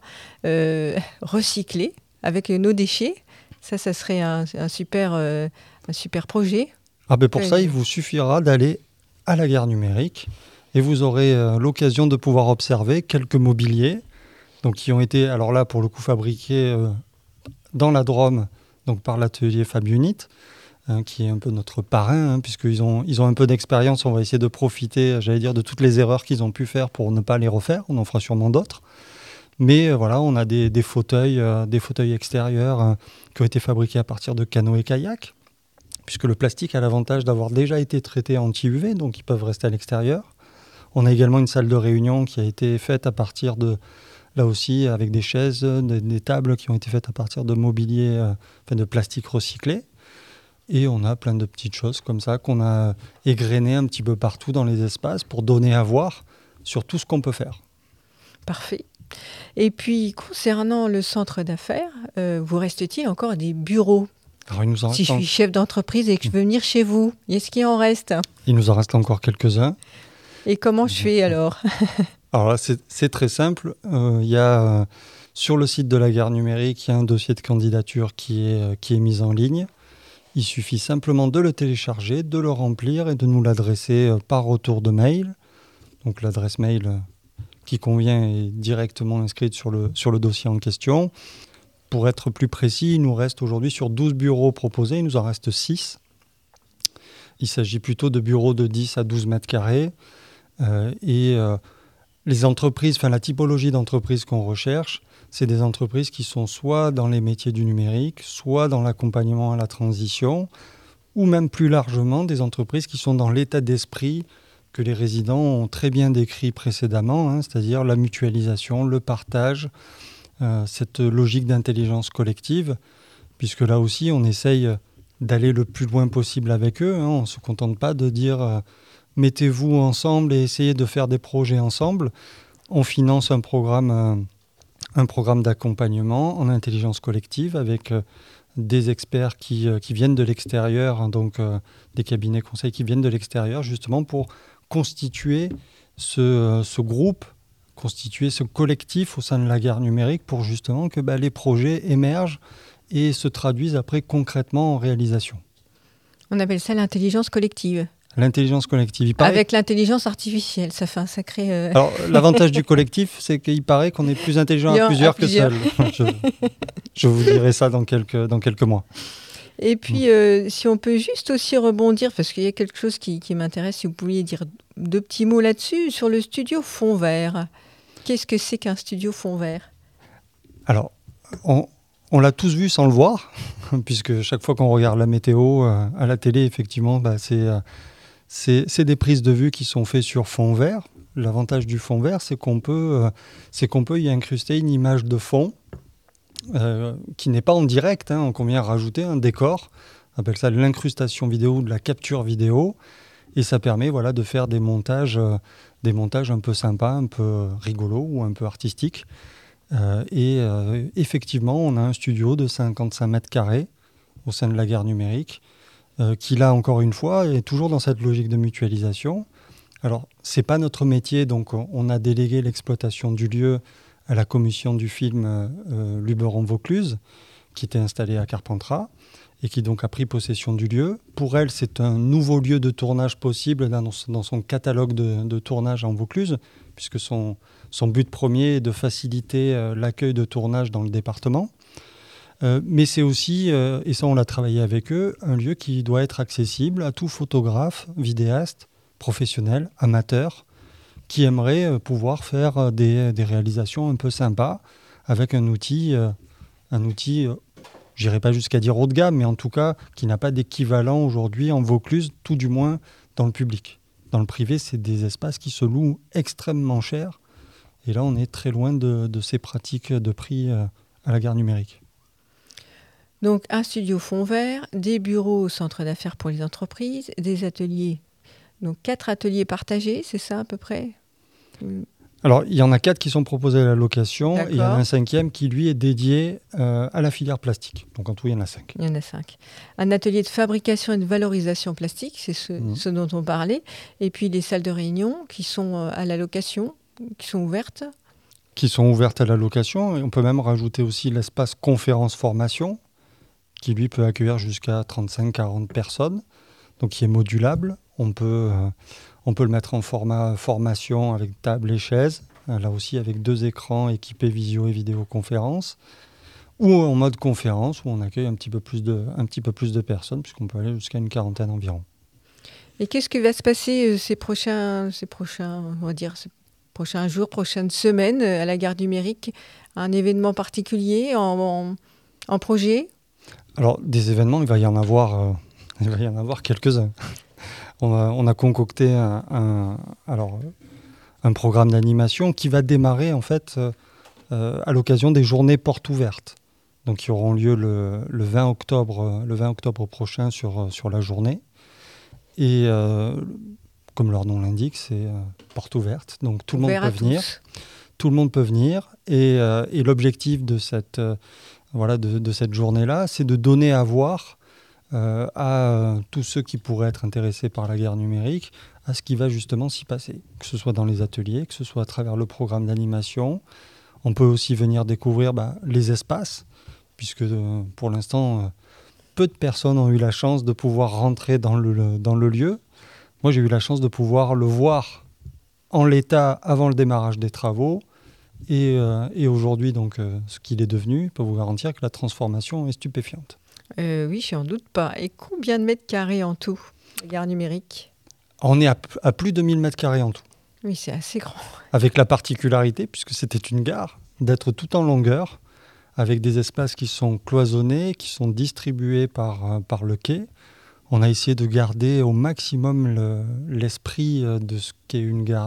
recyclé avec nos déchets. Ça serait un super projet. Pour ça, il vous suffira d'aller à la gare numérique et vous aurez l'occasion de pouvoir observer quelques mobiliers qui ont été, alors là, pour le coup, fabriqués dans la Drôme, donc par l'atelier Fab Unit, qui est un peu notre parrain, puisqu'ils ont un peu d'expérience. On va essayer de profiter, de toutes les erreurs qu'ils ont pu faire pour ne pas les refaire. On en fera sûrement d'autres. Mais on a des fauteuils extérieurs qui ont été fabriqués à partir de canoës kayak, puisque le plastique a l'avantage d'avoir déjà été traité anti-UV, donc ils peuvent rester à l'extérieur. On a également une salle de réunion qui a été faite à partir là aussi avec des chaises, des tables qui ont été faites à partir de mobilier, de plastique recyclé. Et on a plein de petites choses comme ça qu'on a égrenées un petit peu partout dans les espaces pour donner à voir sur tout ce qu'on peut faire. Parfait. Et puis, concernant le centre d'affaires, vous reste-t-il encore des bureaux ? Alors, il nous en Si reste je suis chef d'entreprise et que je veux venir chez vous, est-ce qu'il en reste ? Il nous en reste encore quelques-uns. Et comment je fais alors ? Alors là, c'est très simple. Il y a, sur le site de la Gare Numérique, il y a un dossier de candidature qui est mis en ligne. Il suffit simplement de le télécharger, de le remplir et de nous l'adresser par retour de mail. Donc l'adresse mail qui convient est directement inscrite sur le dossier en question. Pour être plus précis, il nous reste aujourd'hui sur 12 bureaux proposés, il nous en reste 6. Il s'agit plutôt de bureaux de 10 à 12 mètres carrés. Les entreprises, la typologie d'entreprises qu'on recherche, c'est des entreprises qui sont soit dans les métiers du numérique, soit dans l'accompagnement à la transition, ou même plus largement des entreprises qui sont dans l'état d'esprit que les résidents ont très bien décrit précédemment, c'est-à-dire la mutualisation, le partage, cette logique d'intelligence collective, puisque là aussi on essaye d'aller le plus loin possible avec eux. On ne se contente pas de dire mettez-vous ensemble et essayez de faire des projets ensemble. On finance un programme d'accompagnement en intelligence collective avec des experts qui viennent de l'extérieur, donc des cabinets conseils qui viennent de l'extérieur, justement pour constituer ce groupe, constituer ce collectif au sein de la Gare Numérique pour justement que les projets émergent et se traduisent après concrètement en réalisation. On appelle ça l'intelligence collective. L'intelligence collective. Avec l'intelligence artificielle, ça fait un sacré... Alors, l'avantage du collectif, c'est qu'il paraît qu'on est plus intelligent à plusieurs que seul. Je vous dirai ça dans quelques mois. Et puis, si on peut juste aussi rebondir, parce qu'il y a quelque chose qui m'intéresse, si vous pouviez dire 2 petits mots là-dessus, sur le studio fond vert. Qu'est-ce que c'est qu'un studio fond vert ? Alors, on l'a tous vu sans le voir, puisque chaque fois qu'on regarde la météo à la télé, effectivement, c'est des prises de vue qui sont faites sur fond vert. L'avantage du fond vert, c'est qu'on peut y incruster une image de fond qui n'est pas en direct, qu'on vient rajouter un décor. On appelle ça de l'incrustation vidéo ou de la capture vidéo. Et ça permet de faire des montages un peu sympas, un peu rigolos ou un peu artistiques. Effectivement, on a un studio de 55 mètres carrés au sein de la Gare Numérique qui, là, encore une fois, est toujours dans cette logique de mutualisation. Alors, ce n'est pas notre métier, donc on a délégué l'exploitation du lieu à la commission du film Luberon-Vaucluse, qui était installée à Carpentras, et qui donc a pris possession du lieu. Pour elle, c'est un nouveau lieu de tournage possible dans son catalogue de tournage en Vaucluse, puisque son but premier est de faciliter l'accueil de tournage dans le département. Mais c'est aussi, et ça on l'a travaillé avec eux, un lieu qui doit être accessible à tout photographe, vidéaste, professionnel, amateur, qui aimerait pouvoir faire des réalisations un peu sympas avec un outil, j'irai pas jusqu'à dire haut de gamme, mais en tout cas qui n'a pas d'équivalent aujourd'hui en Vaucluse, tout du moins dans le public. Dans le privé, c'est des espaces qui se louent extrêmement cher. Et là, on est très loin de ces pratiques de prix à la Gare Numérique. Donc, un studio fond vert, des bureaux au centre d'affaires pour les entreprises, des ateliers. Donc, 4 ateliers partagés, c'est ça à peu près ? Alors, il y en a 4 qui sont proposés à la location. D'accord. Et il y en a un 5e qui, lui, est dédié à la filière plastique. Donc, en tout, il y en a 5. Il y en a 5. Un atelier de fabrication et de valorisation plastique, c'est ce dont on parlait. Et puis, les salles de réunion qui sont à la location, qui sont ouvertes. Qui sont ouvertes à la location. Et on peut même rajouter aussi l'espace conférence-formation, qui, lui, peut accueillir jusqu'à 35-40 personnes. Donc, qui est modulable. On peut le mettre en format formation avec table et chaise, là aussi avec 2 écrans équipés visio et vidéoconférence, ou en mode conférence où on accueille un petit peu plus de personnes, puisqu'on peut aller jusqu'à une 40aine environ. Et qu'est-ce qui va se passer ces prochains jours, prochaines semaines à la Gare Numérique ? Un événement particulier en projet ? Alors, des événements, il va y en avoir quelques-uns. On a concocté un programme d'animation qui va démarrer en fait à l'occasion des journées portes ouvertes. Donc, qui auront lieu le 20 octobre prochain sur la journée. Et comme leur nom l'indique, c'est porte ouverte. Donc, tout le monde peut venir. Tout le monde peut venir. Et l'objectif de cette journée-là, c'est de donner à voir à tous ceux qui pourraient être intéressés par la guerre numérique, à ce qui va justement s'y passer. Que ce soit dans les ateliers, que ce soit à travers le programme d'animation. On peut aussi venir découvrir les espaces, puisque pour l'instant, peu de personnes ont eu la chance de pouvoir rentrer dans le lieu. Moi, j'ai eu la chance de pouvoir le voir en l'état avant le démarrage des travaux. Et aujourd'hui, donc, ce qu'il est devenu, je peux vous garantir que la transformation est stupéfiante. Oui, je n'en doute pas. Et combien de mètres carrés en tout, la gare numérique ? On est à plus de 1000 mètres carrés en tout. Oui, c'est assez grand. Avec la particularité, puisque c'était une gare, d'être tout en longueur, avec des espaces qui sont cloisonnés, qui sont distribués par le quai. On a essayé de garder au maximum l'esprit de ce qu'est une gare,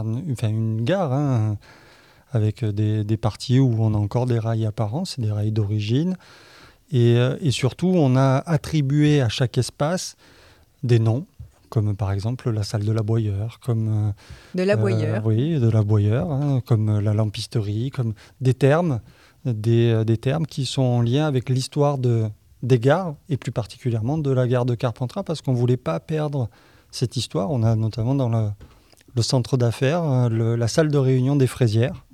avec des parties où on a encore des rails apparents, c'est des rails d'origine. Et surtout, on a attribué à chaque espace des noms, comme par exemple la salle de l'Aboyeur, comme de l'Aboyeur. Oui, de l'Aboyeur, comme la lampisterie, comme des termes, des termes qui sont en lien avec l'histoire des gares, et plus particulièrement de la gare de Carpentras, parce qu'on ne voulait pas perdre cette histoire. On a notamment dans le centre d'affaires la salle de réunion des fraisières,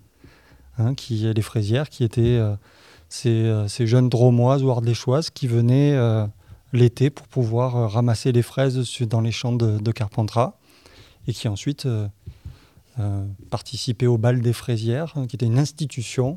les fraisières qui étaient ces jeunes Dromoises ou Ardéchoises qui venaient l'été pour pouvoir ramasser les fraises dans les champs de Carpentras, et qui ensuite participaient au bal des fraisières, qui était une institution,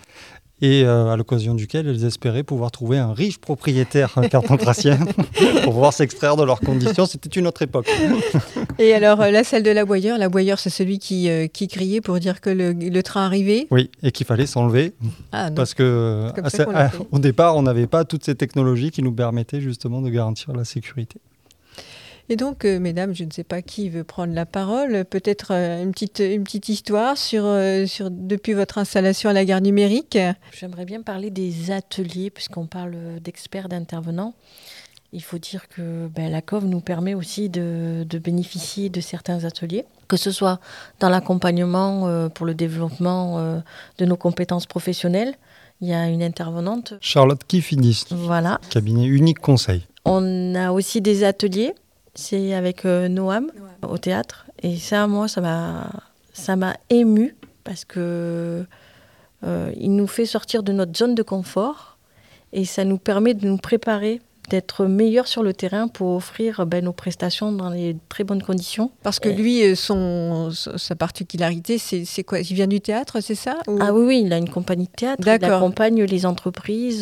et à l'occasion duquel elles espéraient pouvoir trouver un riche propriétaire carpentrassien pour pouvoir s'extraire de leurs conditions. C'était une autre époque. Et alors, la salle de l'Aboyeur, c'est celui qui criait pour dire que le train arrivait. Oui, et qu'il fallait s'enlever. Parce que au départ, on n'avait pas toutes ces technologies qui nous permettaient justement de garantir la sécurité. Et donc, mesdames, je ne sais pas qui veut prendre la parole, peut-être une petite histoire depuis votre installation à la gare numérique. J'aimerais bien parler des ateliers, puisqu'on parle d'experts, d'intervenants. Il faut dire que la COV nous permet aussi de bénéficier de certains ateliers, que ce soit dans l'accompagnement pour le développement de nos compétences professionnelles. Il y a une intervenante. Charlotte Kifidis, voilà. Cabinet Unique Conseil. On a aussi des ateliers. C'est avec Noam au théâtre. Et ça, moi, ça m'a émue parce que il nous fait sortir de notre zone de confort et ça nous permet de nous préparer, d'être meilleurs sur le terrain pour offrir nos prestations dans les très bonnes conditions. Parce que lui, sa particularité, c'est quoi ? Il vient du théâtre, c'est ça ? Ah oui, il a une compagnie de théâtre. D'accord. Il accompagne les entreprises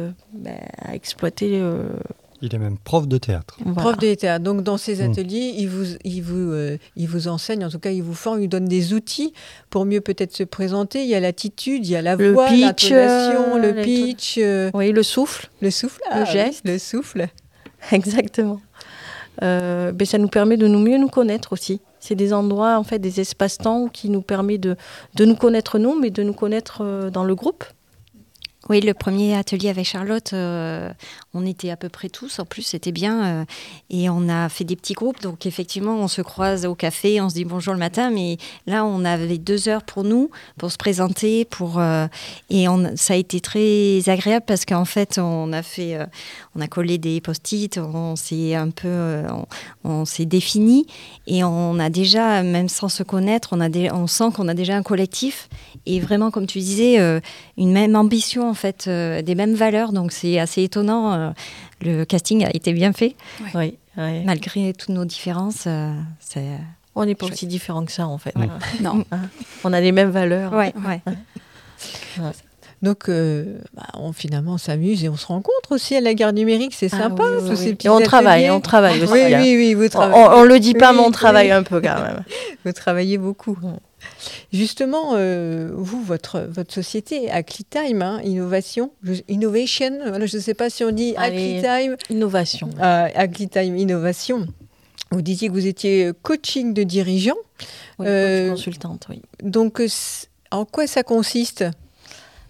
à exploiter... Il est même prof de théâtre. Voilà. Prof de théâtre. Donc, dans ces ateliers, il vous enseigne, en tout cas, il vous forme, il vous donne des outils pour mieux peut-être se présenter. Il y a l'attitude, il y a la voix, l'intonation, le pitch. Oui, le souffle. Le souffle, le geste. Oui, le souffle. Exactement. Ça nous permet de mieux nous connaître aussi. C'est des endroits, en fait, des espaces-temps qui nous permettent de nous connaître nous, mais de nous connaître dans le groupe. Oui, le premier atelier avec Charlotte, on était à peu près tous, en plus c'était bien, et on a fait des petits groupes, donc effectivement on se croise au café, on se dit bonjour le matin, mais là on avait 2 heures pour nous, pour se présenter, ça a été très agréable parce qu'en fait on a collé des post-it, on s'est défini, et on a déjà, même sans se connaître, on sent qu'on a déjà un collectif, et vraiment comme tu disais, une même ambition en fait, des mêmes valeurs, donc c'est assez étonnant. Le casting a été bien fait, oui. Malgré toutes nos différences. On n'est pas aussi différents que ça en fait. Oui. Non. On a les mêmes valeurs. Ouais. Donc, finalement, on s'amuse et on se rencontre aussi à la gare numérique. C'est sympa, tous ces petits et on travaille aussi. Oui, vous travaillez. On le dit pas, mais on travaille un peu quand même. Vous travaillez beaucoup. Justement, vous, votre société, Aclitime, Innovation, voilà, je ne sais pas si on dit Aclitime. Innovation. Aclitime Innovation. Vous disiez que vous étiez coaching de dirigeants. Oui, consultante, oui. Donc, en quoi ça consiste ?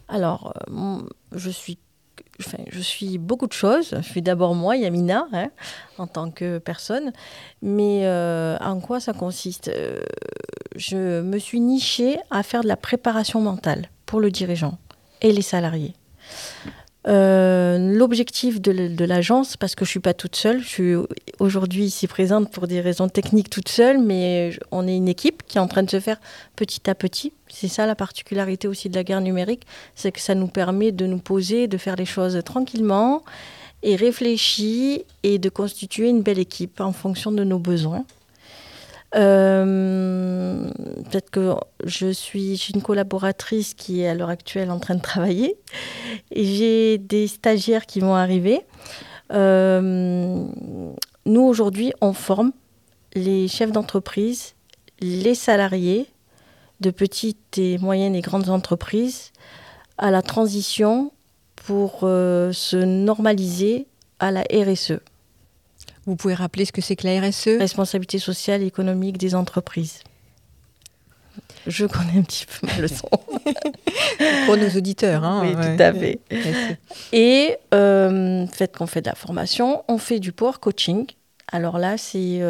Alors, je suis beaucoup de choses. Je suis d'abord moi, Yamina, en tant que personne. Mais en quoi ça consiste ? Je me suis nichée à faire de la préparation mentale pour le dirigeant et les salariés. L'objectif de l'agence, parce que je ne suis pas toute seule, je suis aujourd'hui ici présente pour des raisons techniques toute seule, mais on est une équipe qui est en train de se faire petit à petit. C'est ça la particularité aussi de la guerre numérique, c'est que ça nous permet de nous poser, de faire les choses tranquillement et réfléchir et de constituer une belle équipe en fonction de nos besoins. Peut-être que j'ai une collaboratrice qui est à l'heure actuelle en train de travailler et j'ai des stagiaires qui vont arriver. Nous aujourd'hui on forme les chefs d'entreprise, les salariés de petites et moyennes et grandes entreprises à la transition pour se normaliser à la RSE. Vous pouvez rappeler ce que c'est que la RSE ? Responsabilité sociale et économique des entreprises. Je connais un petit peu ma leçon. Pour nos auditeurs. Oui, tout à fait. Et fait qu'on fait de la formation, on fait du power coaching. Alors là, c'est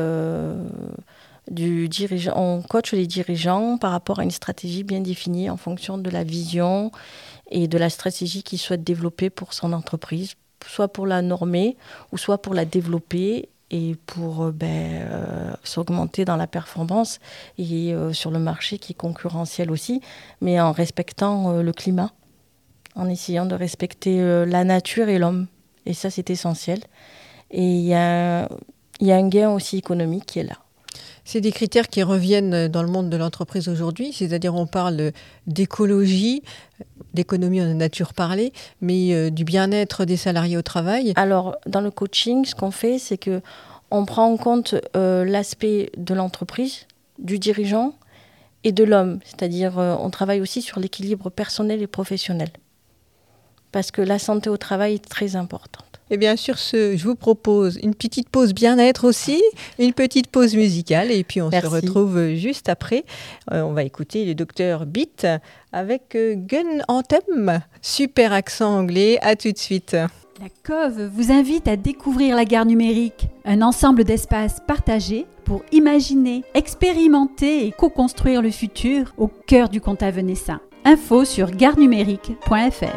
du dirigeant. On coach les dirigeants par rapport à une stratégie bien définie en fonction de la vision et de la stratégie qu'ils souhaitent développer pour son entreprise, soit pour la normer ou soit pour la développer et pour s'augmenter dans la performance et sur le marché qui est concurrentiel aussi, mais en respectant le climat, en essayant de respecter la nature et l'homme. Et ça, c'est essentiel. Et il y a un gain aussi économique qui est là. C'est des critères qui reviennent dans le monde de l'entreprise aujourd'hui, c'est-à-dire on parle d'écologie, d'économie, on en a nature parlé, mais du bien-être des salariés au travail. Alors, dans le coaching, ce qu'on fait, c'est qu'on prend en compte l'aspect de l'entreprise, du dirigeant et de l'homme. C'est-à-dire, on travaille aussi sur l'équilibre personnel et professionnel. Parce que la santé au travail est très importante. Et bien sur ce, je vous propose une petite pause bien-être aussi, une petite pause musicale et puis on se retrouve juste après. On va écouter le Dr Beat avec Gun Anthem, super accent anglais, à tout de suite. La COV vous invite à découvrir la gare numérique, un ensemble d'espaces partagés pour imaginer, expérimenter et co-construire le futur au cœur du compte Avenessin. Info sur garenumérique.fr.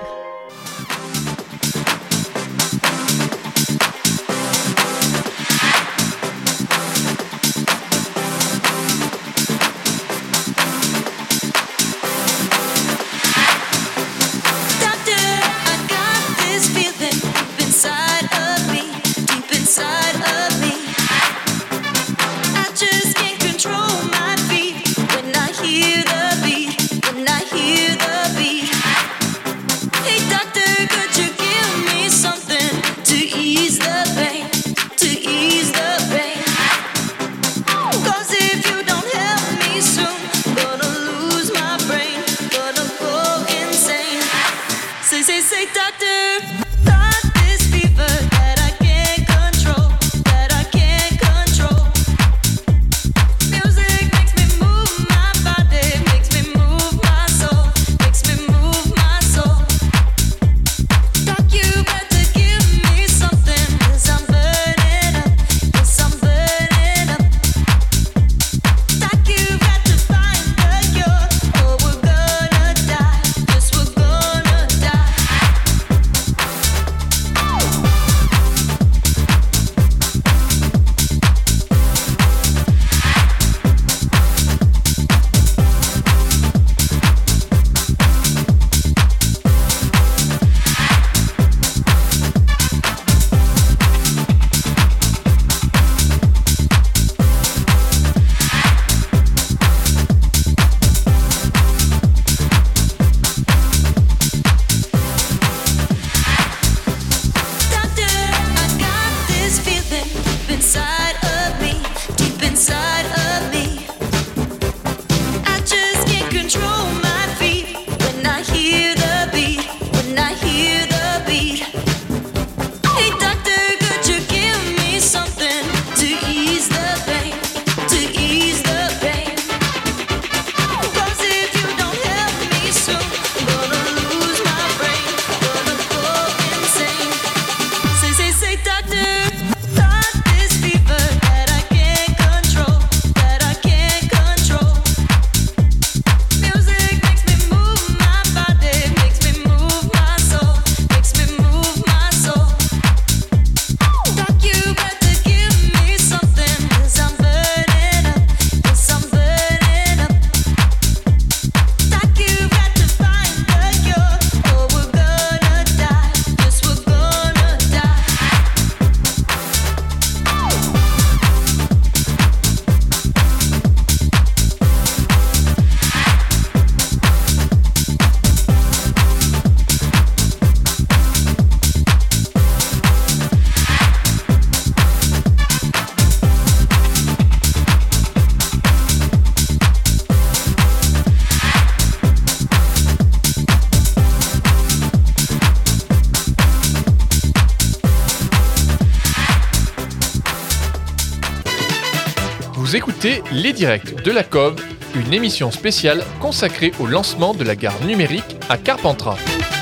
Vous écoutez Les Directs de la Cove, une émission spéciale consacrée au lancement de la gare numérique à Carpentras.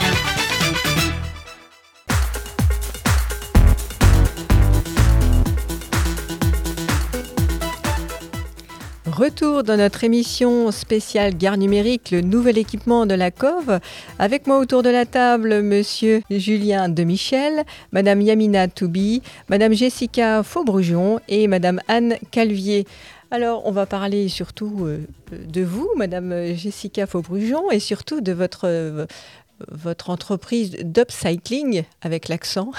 Retour dans notre émission spéciale Gare numérique, le nouvel équipement de la Cove. Avec moi autour de la table, monsieur Julien Demichel, madame Yamina Toubi, madame Jessica Faubrujon et madame Anne Calvier. Alors, on va parler surtout de vous, madame Jessica Faubrujon, et surtout de votre entreprise d'upcycling, avec l'accent.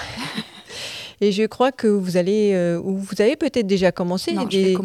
Et je crois que vous avez peut-être déjà commencé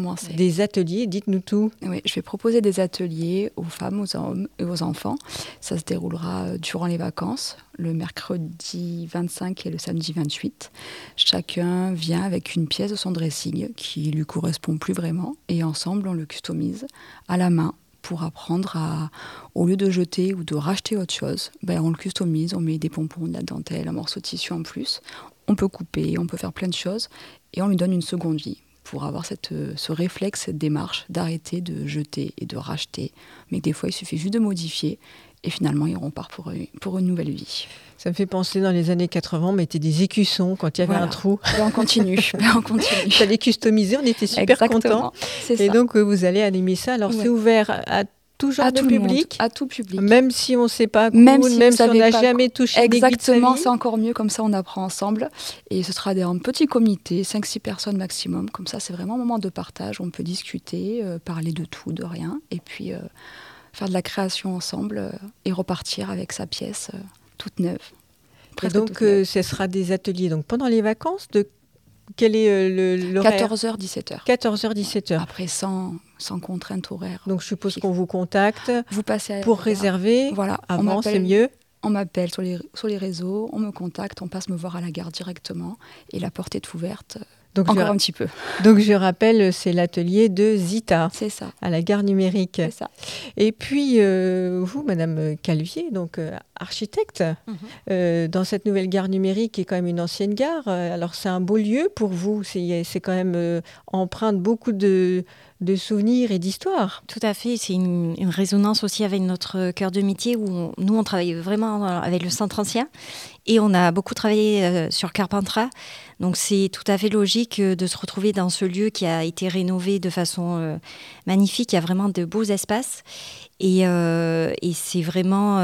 des ateliers, dites-nous tout. Oui, je vais proposer des ateliers aux femmes, aux hommes et aux enfants. Ça se déroulera durant les vacances, le mercredi 25 et le samedi 28. Chacun vient avec une pièce de son dressing qui lui correspond plus vraiment. Et ensemble, on le customise à la main pour apprendre au lieu de jeter ou de racheter autre chose, on le customise, on met des pompons, de la dentelle, un morceau de tissu en plus. On peut couper, on peut faire plein de choses et on lui donne une seconde vie pour avoir ce réflexe, cette démarche d'arrêter de jeter et de racheter. Mais des fois, il suffit juste de modifier et finalement, il repart pour une nouvelle vie. Ça me fait penser dans les années 80, on mettait des écussons quand il y avait un trou. On continue. Il fallait customiser, on était super contents. Et donc, vous allez animer ça. Alors, c'est ouvert à tout genre de public, à tout public. Même si on ne sait pas, même si on n'a jamais touché exactement, c'est encore mieux, comme ça on apprend ensemble. Et ce sera un petit comité, 5-6 personnes maximum. Comme ça, c'est vraiment un moment de partage, on peut discuter, parler de tout, de rien, et puis faire de la création ensemble et repartir avec sa pièce toute neuve. Et donc, ce sera des ateliers pendant les vacances quel est l'horaire ? 14h, 17h. 14h, 17h. Après, sans contrainte horaire. Donc, je suppose qu'on vous contacte vous passez pour réserver. Voilà. Avant, c'est mieux. On m'appelle sur les réseaux, on me contacte, on passe me voir à la gare directement. Et la porte est ouverte encore un petit peu. Donc, je rappelle, c'est l'atelier de Zita. C'est ça. À la gare numérique. C'est ça. Et puis, vous, madame Calvier, donc architecte, dans cette nouvelle gare numérique qui est quand même une ancienne gare. Alors, c'est un beau lieu pour vous. C'est quand même empreinte beaucoup de souvenirs et d'histoires. Tout à fait, c'est une résonance aussi avec notre cœur de métier où nous on travaille vraiment avec le centre ancien et on a beaucoup travaillé sur Carpentras. Donc c'est tout à fait logique de se retrouver dans ce lieu qui a été rénové de façon magnifique. Il y a vraiment de beaux espaces. Et c'est vraiment,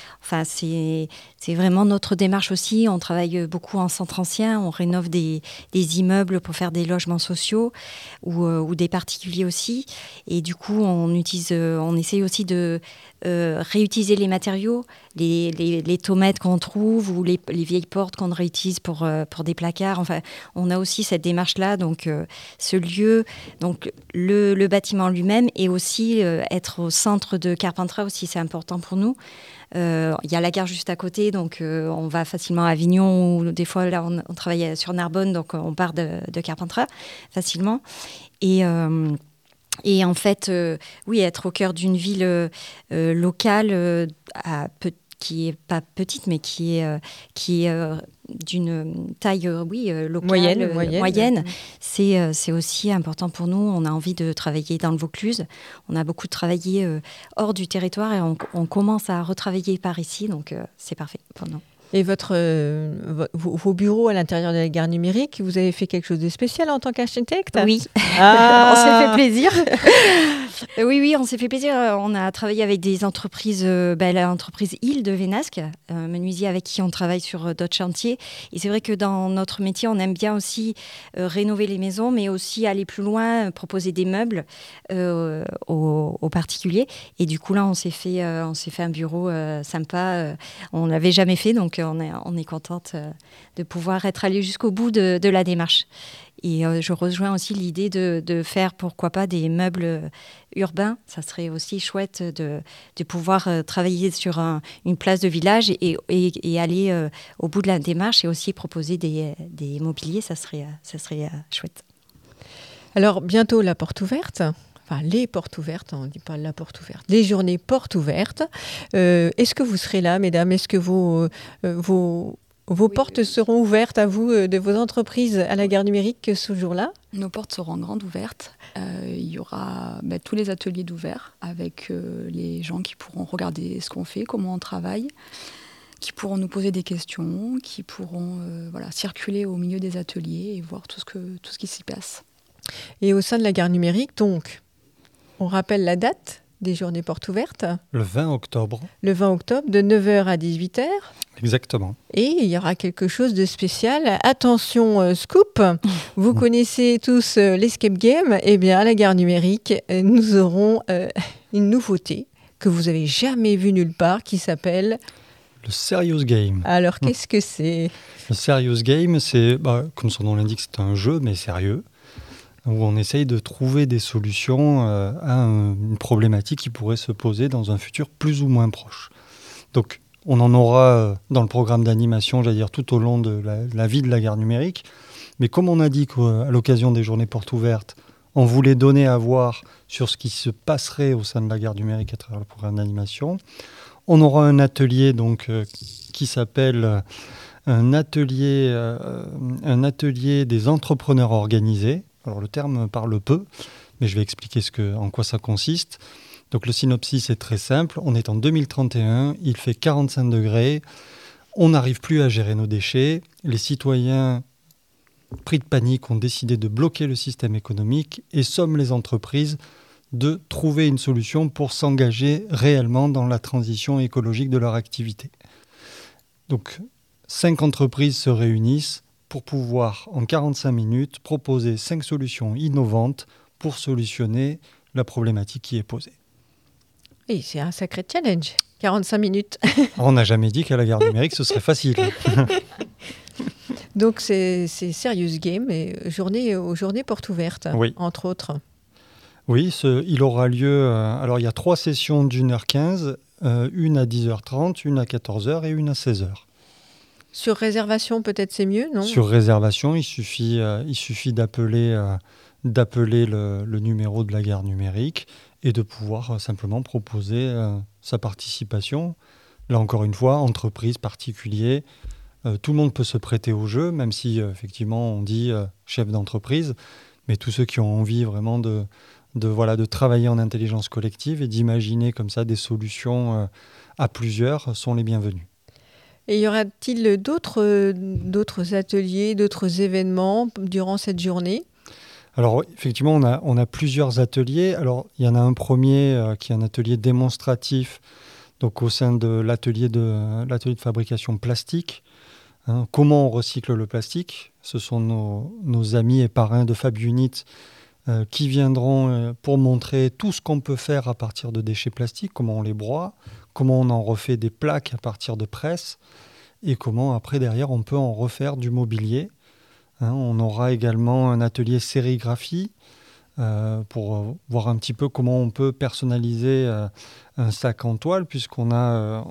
c'est vraiment notre démarche aussi. On travaille beaucoup en centre ancien, on rénove des immeubles pour faire des logements sociaux ou des particuliers aussi. Et du coup, on essaye aussi de réutiliser les matériaux, les tomates qu'on trouve ou les vieilles portes qu'on réutilise pour des placards. Enfin, on a aussi cette démarche-là. Donc, ce lieu, donc le bâtiment lui-même et aussi être au centre de Carpentras aussi, c'est important pour nous. Il y a la gare juste à côté, donc on va facilement à Avignon ou des fois là on travaille sur Narbonne, donc on part de Carpentras facilement. Et en fait, oui, être au cœur d'une ville locale qui est pas petite, mais qui est d'une taille locale, moyenne. C'est aussi important pour nous. On a envie de travailler dans le Vaucluse. On a beaucoup travaillé hors du territoire et on commence à retravailler par ici, donc c'est parfait pour nous. Et vos bureaux à l'intérieur de la gare numérique, vous avez fait quelque chose de spécial en tant qu'architecte ? Oui, on s'est fait plaisir. Oui, on s'est fait plaisir. On a travaillé avec des entreprises, l'entreprise Île de Vénasque, un menuisier avec qui on travaille sur d'autres chantiers. Et c'est vrai que dans notre métier, on aime bien aussi rénover les maisons, mais aussi aller plus loin, proposer des meubles aux particuliers. Et du coup, là, on s'est fait un bureau sympa. On l'avait jamais fait, donc on est contente de pouvoir être allé jusqu'au bout de la démarche. Et je rejoins aussi l'idée de faire, pourquoi pas, des meubles urbains. Ça serait aussi chouette de pouvoir travailler sur une place de village et aller au bout de la démarche et aussi proposer des mobiliers. Ça serait chouette. Alors, bientôt la porte ouverte. Enfin, les portes ouvertes, on ne dit pas la porte ouverte. Les journées portes ouvertes. Est-ce que vous serez là, mesdames ? Est-ce que vos Vos portes seront ouvertes à vous, de vos entreprises, à la gare numérique ce jour-là ? Nos portes seront grandes ouvertes. Il y aura tous les ateliers d'ouvert avec les gens qui pourront regarder ce qu'on fait, comment on travaille, qui pourront nous poser des questions, qui pourront circuler au milieu des ateliers et voir tout ce qui s'y passe. Et au sein de la gare numérique, donc, on rappelle la date des journées portes ouvertes ? Le 20 octobre. Le 20 octobre, de 9h à 18h. Exactement. Et il y aura quelque chose de spécial. Attention, scoop, vous connaissez tous l'escape game. Eh bien, à la gare numérique, nous aurons une nouveauté que vous n'avez jamais vue nulle part, qui s'appelle... Le Serious Game. Alors, qu'est-ce que c'est ? Le Serious Game, c'est, comme son nom l'indique, c'est un jeu, mais sérieux, où on essaye de trouver des solutions à une problématique qui pourrait se poser dans un futur plus ou moins proche. Donc, on en aura dans le programme d'animation, j'allais dire, tout au long de la vie de la gare numérique. Mais comme on a dit qu'à l'occasion des journées portes ouvertes, on voulait donner à voir sur ce qui se passerait au sein de la gare numérique à travers le programme d'animation, on aura un atelier donc, qui s'appelle un atelier des entrepreneurs organisés. Alors le terme parle peu, mais je vais expliquer en quoi ça consiste. Donc le synopsis est très simple. On est en 2031, il fait 45 degrés, on n'arrive plus à gérer nos déchets. Les citoyens, pris de panique, ont décidé de bloquer le système économique et somment les entreprises de trouver une solution pour s'engager réellement dans la transition écologique de leur activité. Donc 5 entreprises se réunissent pour pouvoir, en 45 minutes, proposer 5 solutions innovantes pour solutionner la problématique qui est posée. Oui, c'est un sacré challenge. 45 minutes. On n'a jamais dit qu'à la gare numérique, ce serait facile. Donc, c'est Serious Game et aux journées portes ouvertes, oui. Entre autres. Oui, il aura lieu... alors, il y a 3 sessions d'1h15, une à 10h30, une à 14h et une à 16h. Sur réservation, peut-être c'est mieux, non ? Sur réservation, il suffit d'appeler le numéro de la gare numérique et de pouvoir simplement proposer sa participation. Là, encore une fois, entreprise, particulier, tout le monde peut se prêter au jeu, même si, effectivement, on dit chef d'entreprise, mais tous ceux qui ont envie vraiment de travailler en intelligence collective et d'imaginer comme ça des solutions à plusieurs sont les bienvenus. Et y aura-t-il d'autres ateliers, d'autres événements durant cette journée ? Alors effectivement, on a plusieurs ateliers. Alors il y en a un premier qui est un atelier démonstratif, donc au sein de l'atelier de fabrication plastique. Comment on recycle le plastique ? Ce sont nos amis et parrains de Fab Unit qui viendront pour montrer tout ce qu'on peut faire à partir de déchets plastiques, comment on les broie, comment on en refait des plaques à partir de presses et comment après derrière on peut en refaire du mobilier. On aura également un atelier sérigraphie pour voir un petit peu comment on peut personnaliser un sac en toile, puisqu'on a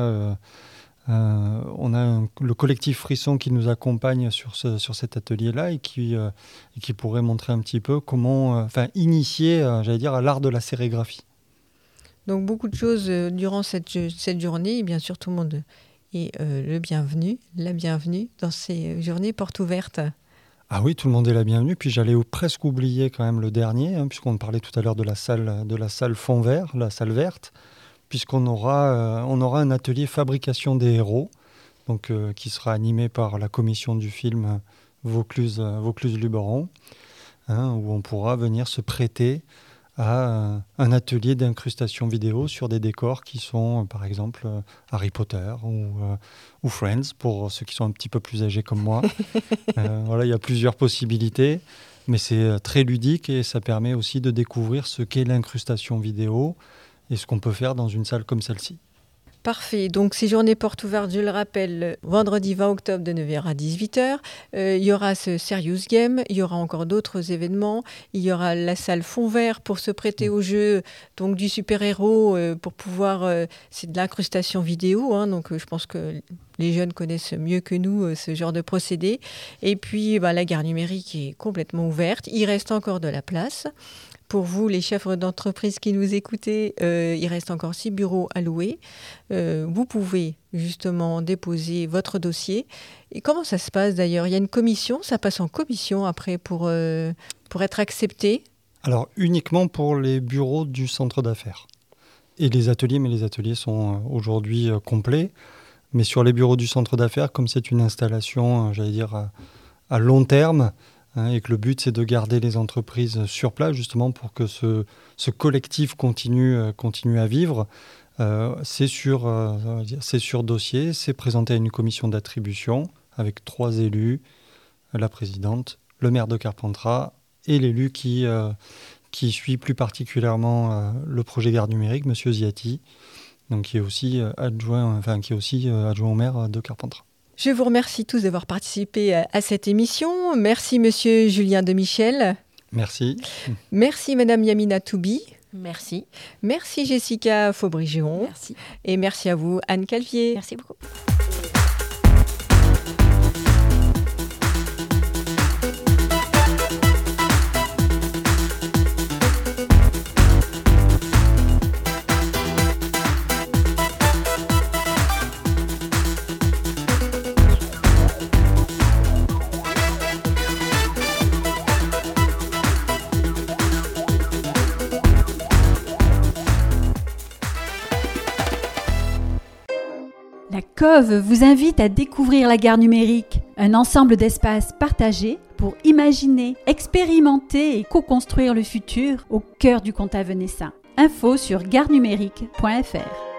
le collectif Frisson qui nous accompagne sur cet atelier-là et qui pourrait montrer un petit peu comment initier, à l'art de la sérigraphie. Donc beaucoup de choses durant cette journée, et bien sûr tout le monde est la bienvenue dans ces journées portes ouvertes. Ah oui, tout le monde est la bienvenue. Puis j'allais presque oublier quand même le dernier, puisqu'on parlait tout à l'heure de la salle fond vert, la salle verte, puisqu'on aura un atelier fabrication des héros, donc qui sera animé par la commission du film Vaucluse-Luberon, où on pourra venir se prêter à un atelier d'incrustation vidéo sur des décors qui sont, par exemple, Harry Potter ou Friends, pour ceux qui sont un petit peu plus âgés comme moi. Il y a plusieurs possibilités, mais c'est très ludique et ça permet aussi de découvrir ce qu'est l'incrustation vidéo et ce qu'on peut faire dans une salle comme celle-ci. Parfait. Donc, ces journées portes ouvertes, je le rappelle, vendredi 20 octobre de 9h à 18h. Il y aura ce Serious Game. Il y aura encore d'autres événements. Il y aura la salle fond vert pour se prêter au jeu, donc du super-héros pour pouvoir... c'est de l'incrustation vidéo, donc je pense que les jeunes connaissent mieux que nous ce genre de procédé. Et puis, la gare numérique est complètement ouverte. Il reste encore de la place pour vous, les chefs d'entreprise qui nous écoutez, il reste encore 6 bureaux à louer. Vous pouvez justement déposer votre dossier. Et comment ça se passe d'ailleurs? Il y a une commission, ça passe en commission après pour être accepté? Alors, uniquement pour les bureaux du centre d'affaires et les ateliers, mais les ateliers sont aujourd'hui complets. Mais sur les bureaux du centre d'affaires, comme c'est une installation, j'allais dire, à long terme, et que le but, c'est de garder les entreprises sur place, justement, pour que ce collectif continue à vivre, c'est sur dossier, c'est présenté à une commission d'attribution avec 3 élus, la présidente, le maire de Carpentras et l'élu qui suit plus particulièrement le projet Gare Numérique, M. Ziati, donc qui est aussi adjoint au maire de Carpentras. Je vous remercie tous d'avoir participé à cette émission. Merci Monsieur Julien Demichel. Merci. Merci Madame Yamina Toubi. Merci. Merci Jessica Faubry-Géron. Merci. Et merci à vous Anne Calvier. Merci beaucoup. La COV vous invite à découvrir la gare numérique, un ensemble d'espaces partagés pour imaginer, expérimenter et co-construire le futur au cœur du Comtat venessin. Info sur garenumérique.fr.